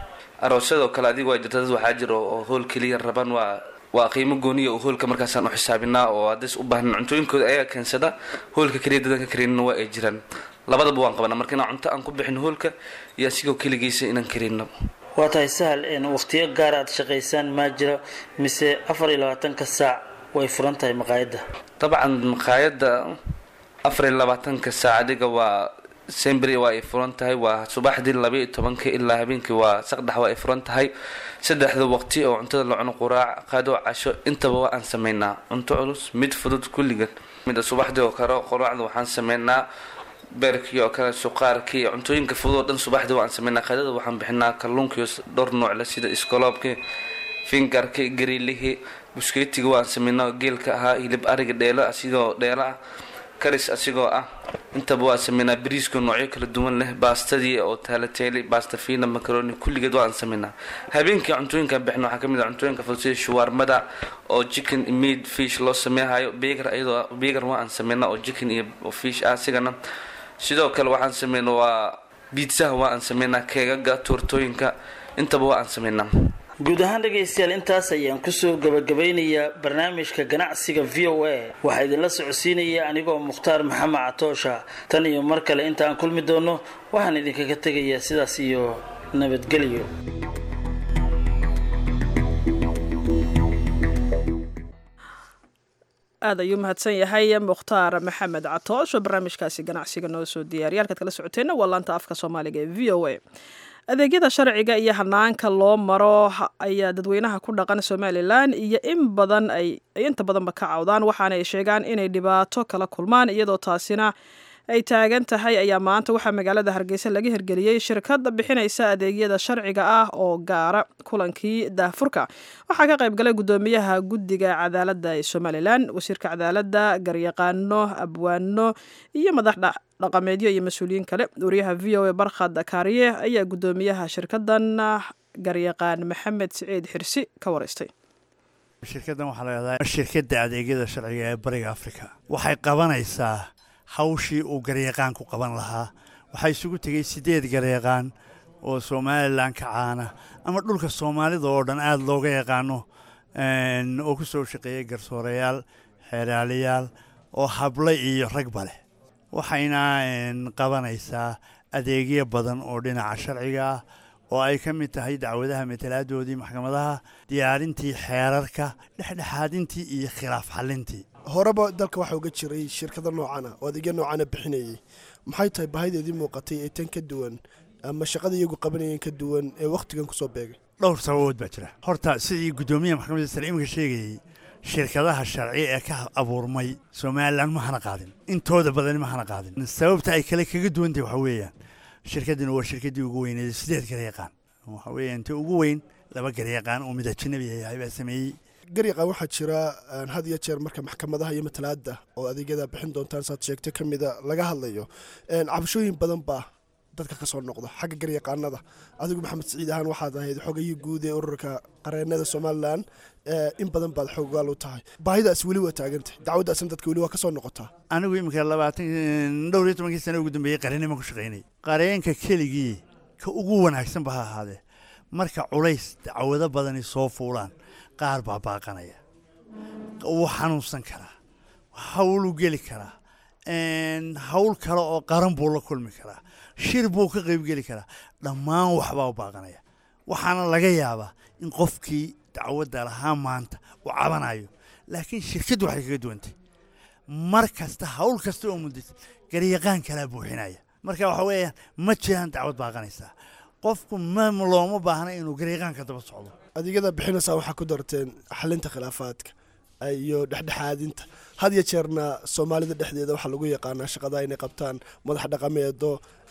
aroosyadoo kale adiga waa jirta dad waxaa jira oo hool keliya raban waa waa qiimo gooniya oo hoolka markaasaan u xisaabinaa oo haddis u baahan cuntooyinkooda ayaa keensada hoolka keliya dadanka kareenina waa ay jiraan labadaba waan qabanaa marka inaan cunto aan ku bixin hoolka iyo asigoo keligiisa inaan kareenno waa tahay sahal waqtiyo gaar aad shaqaysaan ma jiro mise afar iyo labaatanka saac way furan tahay maqaayadda dabcan maqaayadda afar iyo labaatanka saac adiga waa sembri waa ay furan tahay waa subaxdii laba iyo tobanka ilaa habeenkii waa saqdhex waa ay furan tahay saddexda waqti oo cuntada la cuno quraac qado casho intaba waa aan sameynaa cunto culus mid fudud kulligan mid subaxdii oo kale quraacda waxaan sameynaa beerkii oo kale suqaarkii cuntooyinka fudud oo dhan subaxdii waan sameynaa qadada waxaan bixinaa kalluunkiyo dhowr nooc la sida iskoloobkii fingarkii gariilihii buskeetiga waan sameynaa geelka ahaa hilib ariga dheelo asigoo dheelo ah karis asigoo ah intaba waa sameynaa bariiska noocyo kala duwan leh baastadii oo taalateeli baasta fiina macaroni kulligeed waan sameynaa habeenkii cuntooyinka bixin waxaa kamid ah cuntooyinka fudud sida shawarmada oo chicken meat fish loo sameeyayo beegar ayadoo beegar waan sameynaa oo chicken iyo fish ah sigana sidoo kale waxaan sameynaa waa pizza waan sameynaa keegaga tortooyinka intaba waan sameynaa guud ahaan dhegaystayaal intaas ayaan kusoo gabagabeynayaa barnaamijka ganacsiga v o a waxaa idinla socodsiinaya anigoo mukhtaar maxamed catoosha tan iyo mar kale intaan kulmi doono waxaan idinkaga tegayaa sidaas iyo nabadgelyo aad ayuu mahadsan yahay mukhtaar maxamed catoosh oo barnaamijkaasi ganacsiga noo soo diyaariya halkaad kala socoteenna waa laanta afka soomaaliga ee v o a adeegyada sharciga iyo hanaanka loo maro ayaa dadweynaha ku dhaqan somalilan iyo in badan ay inta badanba ka cawdaan waxaana ay sheegaan inay dhibaato kala kulmaan iyadoo taasina ay taagan tahay ayaa maanta waxaa magaalada hargeysa laga hirgeliyey shirkad bixinaysa adeegyada sharciga ah oo gaara kulankii daahfurka waxaa ka qayb galay gudoomiyaha guddiga cadaaladda ee somalilan wasiirka cadaaladda garyaqaano abwaano iyo madax dhaqameedyo iyo mas-uuliyiin kale wariyaha v o a barkhad kaariye ayaa gudoomiyaha shirkadan garyaqaan maxamed siciid xirsi ka wareystay shirkadan waxaa la yidhahdaa shirkadda adeegyada sharciga ee bariga afrika waxay qabanaysaa hawshii uu garyaqaan ku qaban lahaa waxaa isugu tegey siddeed garyaqaan oo somalilan ka caana ama dhulka soomaalida oo dhan aada looga yaqaano oo ku soo shaqeeyey garsoorayaal xeeraalayaal oo hable iyo ragba leh waxayna qabanaysaa adeegyo badan oo dhinaca sharciga ah oo ay ka mid tahay dacwadaha matalaadoodii maxkamadaha diyaarintii xeerarka dhexdhexaadintii iyo khilaaf xalintii horeba dalka waxaa uga jiray shirkado noocana oo adeegyo noocana bixinayay maxay tahay bahideedii muuqatay ee tan ka duwan ama shaqada iyagu qabanayeen ka duwan ee wakhtigan kusoo beegay dhowr sababood baa jira horta sidii guddoomiyaha maxkamadda sare iminka sheegayey shirkadaha sharci ee ka abuurmay somalilan ma hana qaadin intooda badani ma hana qaadin sababta ay kale kaga duwantahay waxaa weeyaan shirkaddina waa shirkaddii ugu weyneed sideed garyaqaan waxaa weeyaan inta ugu weyn laba garyaqaan oo mid ajnabi yahay baa sameeyey garyaqaan waxaa jira had iyo jeer marka maxkamadaha iyo matalaadda oo adeegyada bixin doontaan saad sheegtay ka mida laga hadlayo cabashooyin badan baa dadka ka soo noqda xagga garyaqaanada adigu maxamed siciid ahaan waxaad ahayd xogayii guud ee ururka qareennada somalilan in badan baad xoogaal u tahay baahidaas weli waa taagantahay dacwaddaasna dadka weli waa ka soo noqotaa anigu iminka labaatan dhowr iyo tobankii sano ugu dambeeyey qareennima ku shaqaynay qareenka keligii ka ugu wanaagsanba ha ahaadee marka culays dacwado badani soo fuulaan qaar baa baaqanaya wuu xanuunsan karaa hawlu geli karaa hawl kale oo qaran buu la kulmi karaa shir buu ka qaybgeli karaa dhammaan waxbaa u baaqanaya waxaana laga yaabaa in qofkii dacwadda lahaa maanta uu cabanayo laakiin shirkaddu waxay kaga duwantay mar kasta hawl kasta oo muddaysa garyaqaan kalaa buuxinaya marka waxa weeyaan ma jiraan dacwad baaqanaysaa qofku ma looma baahna inuu garyaqaan ka daba socdo adeegyada bixinaysaa waxaa ku darteen xalinta khilaafaadka iyo dhexdhexaadinta had iyo jeerna soomaalida dhexdeeda waxaa lagu yaqaanaa shaqada inay qabtaan madax dhaqameedo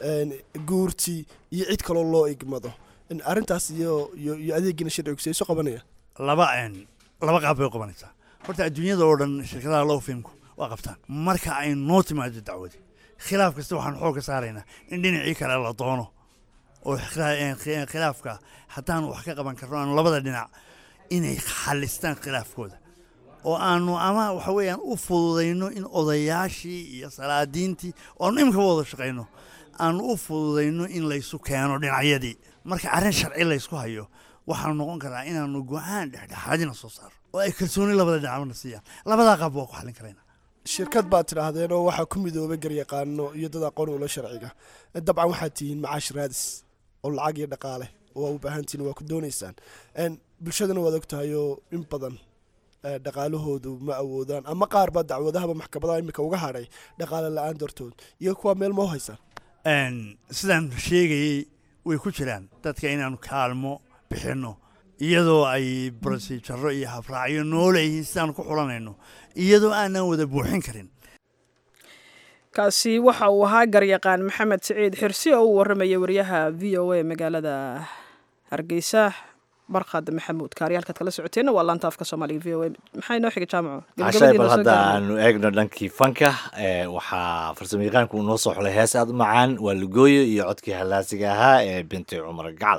guurti iyo cid kaloo loo igmado arrintaas iyo iyo adeegina sharcigu isu qabanaya laba laba qaab bay qabanaysaa horta adduunyada oo dhan shirkadaha loo filmku waa qabtaan marka ay noo timaado dacwadi khilaaf kasta waxaan xoog ka saaraynaa in dhinacii kale la doono oo khilaafka haddaan wax ka qaban karno aanu labada dhinac inay xalistaan khilaafkooda oo aanu ama waxa weeyaan u fududayno in odayaashii iyo salaadiintii oo aanu imika wada shaqayno aanu u fududayno in laysu keeno dhinacyadii marka arrin sharci laysku hayo waxaanu noqon karaa inaanu go-aan dhexdhexaadina soo saaro oo ay kalsooni labada dhinacbana siiyaan labadaa qaab waa ku xallin karayna shirkad baad tidhaahdeen oo waxaa ku midoobay garyaqaano iyo dad aqoon ula sharciga dabcan waxaad tihiin macaash raadis oo lacag iyo dhaqaale oo u baahan tihiin waa ku doonaysaan bulshadana waad ogtahay oo in badan dhaqaalahoodu ma awoodaan ama qaar baa dacwadahaba maxkamadaha imika uga hadhay dhaqaale la-aan dartood iyo kuwa meel moo haysaan sidaan sheegayey way ku jiraan dadka inaanu kaalmo bixinno iyadoo ay brosijaro iyo habraacyo noo leeyihiin sidaan ku xulanayno iyadoo aanan wada buuxin karin kaasi waxa uu ahaa garyaqaan maxamed siciid xirsi oo u warramaya wariyaha v o a magaalada hargeysa barqad maxamuud kaaryaalkaad kala socoteenna waa laanta afka soomaaliga v o a maxaa inoo xiga jaamaco cashay bal hadda aanu eegno dhankii fanka waxaa farsamo yaqaanku uu noo soo xulay hees aad u macaan waa lugooyo iyo codkii hallaasiga ahaa ee binti cumar gacal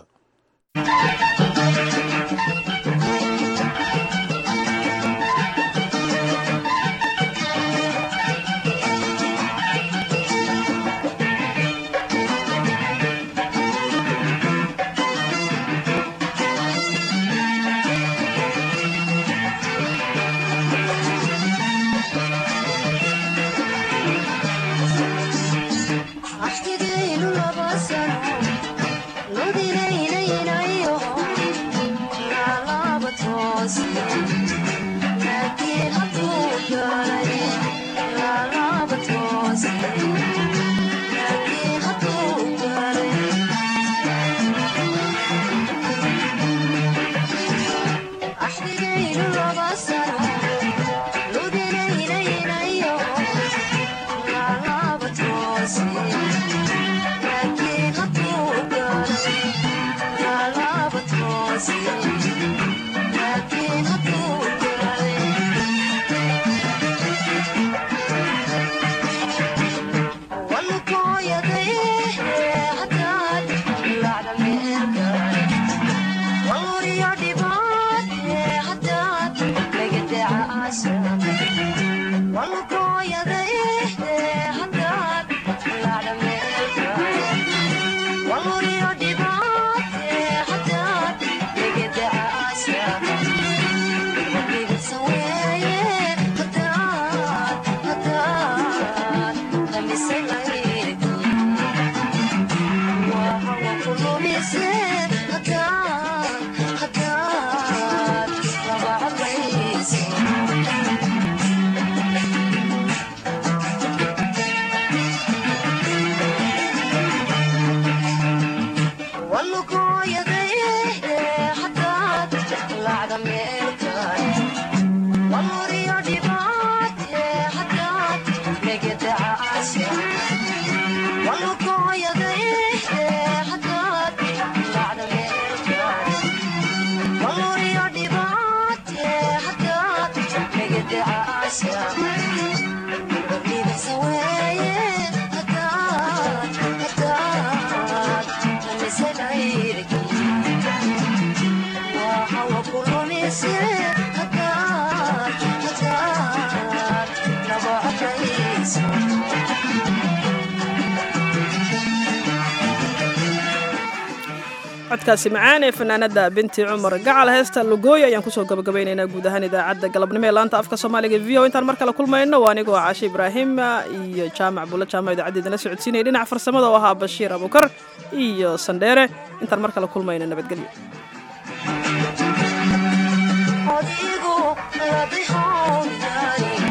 codkaasi macaan ee fanaanada binti cumar gacal heesta lugooyo ayaan kusoo gabagabaynaynaa guud ahaan idaacadda galabnimo ee laanta afka soomaaliga v o intaan mar kale kulmayno waa anigoo caashi ibraahim iyo jaamac bulla jaamac idaacaddeedana socodsiinaya dhinaca farsamada oo ahaa bashiir abukar iyo sandheere intaan mar kale kulmayno nabadgelyo adigu la bixoon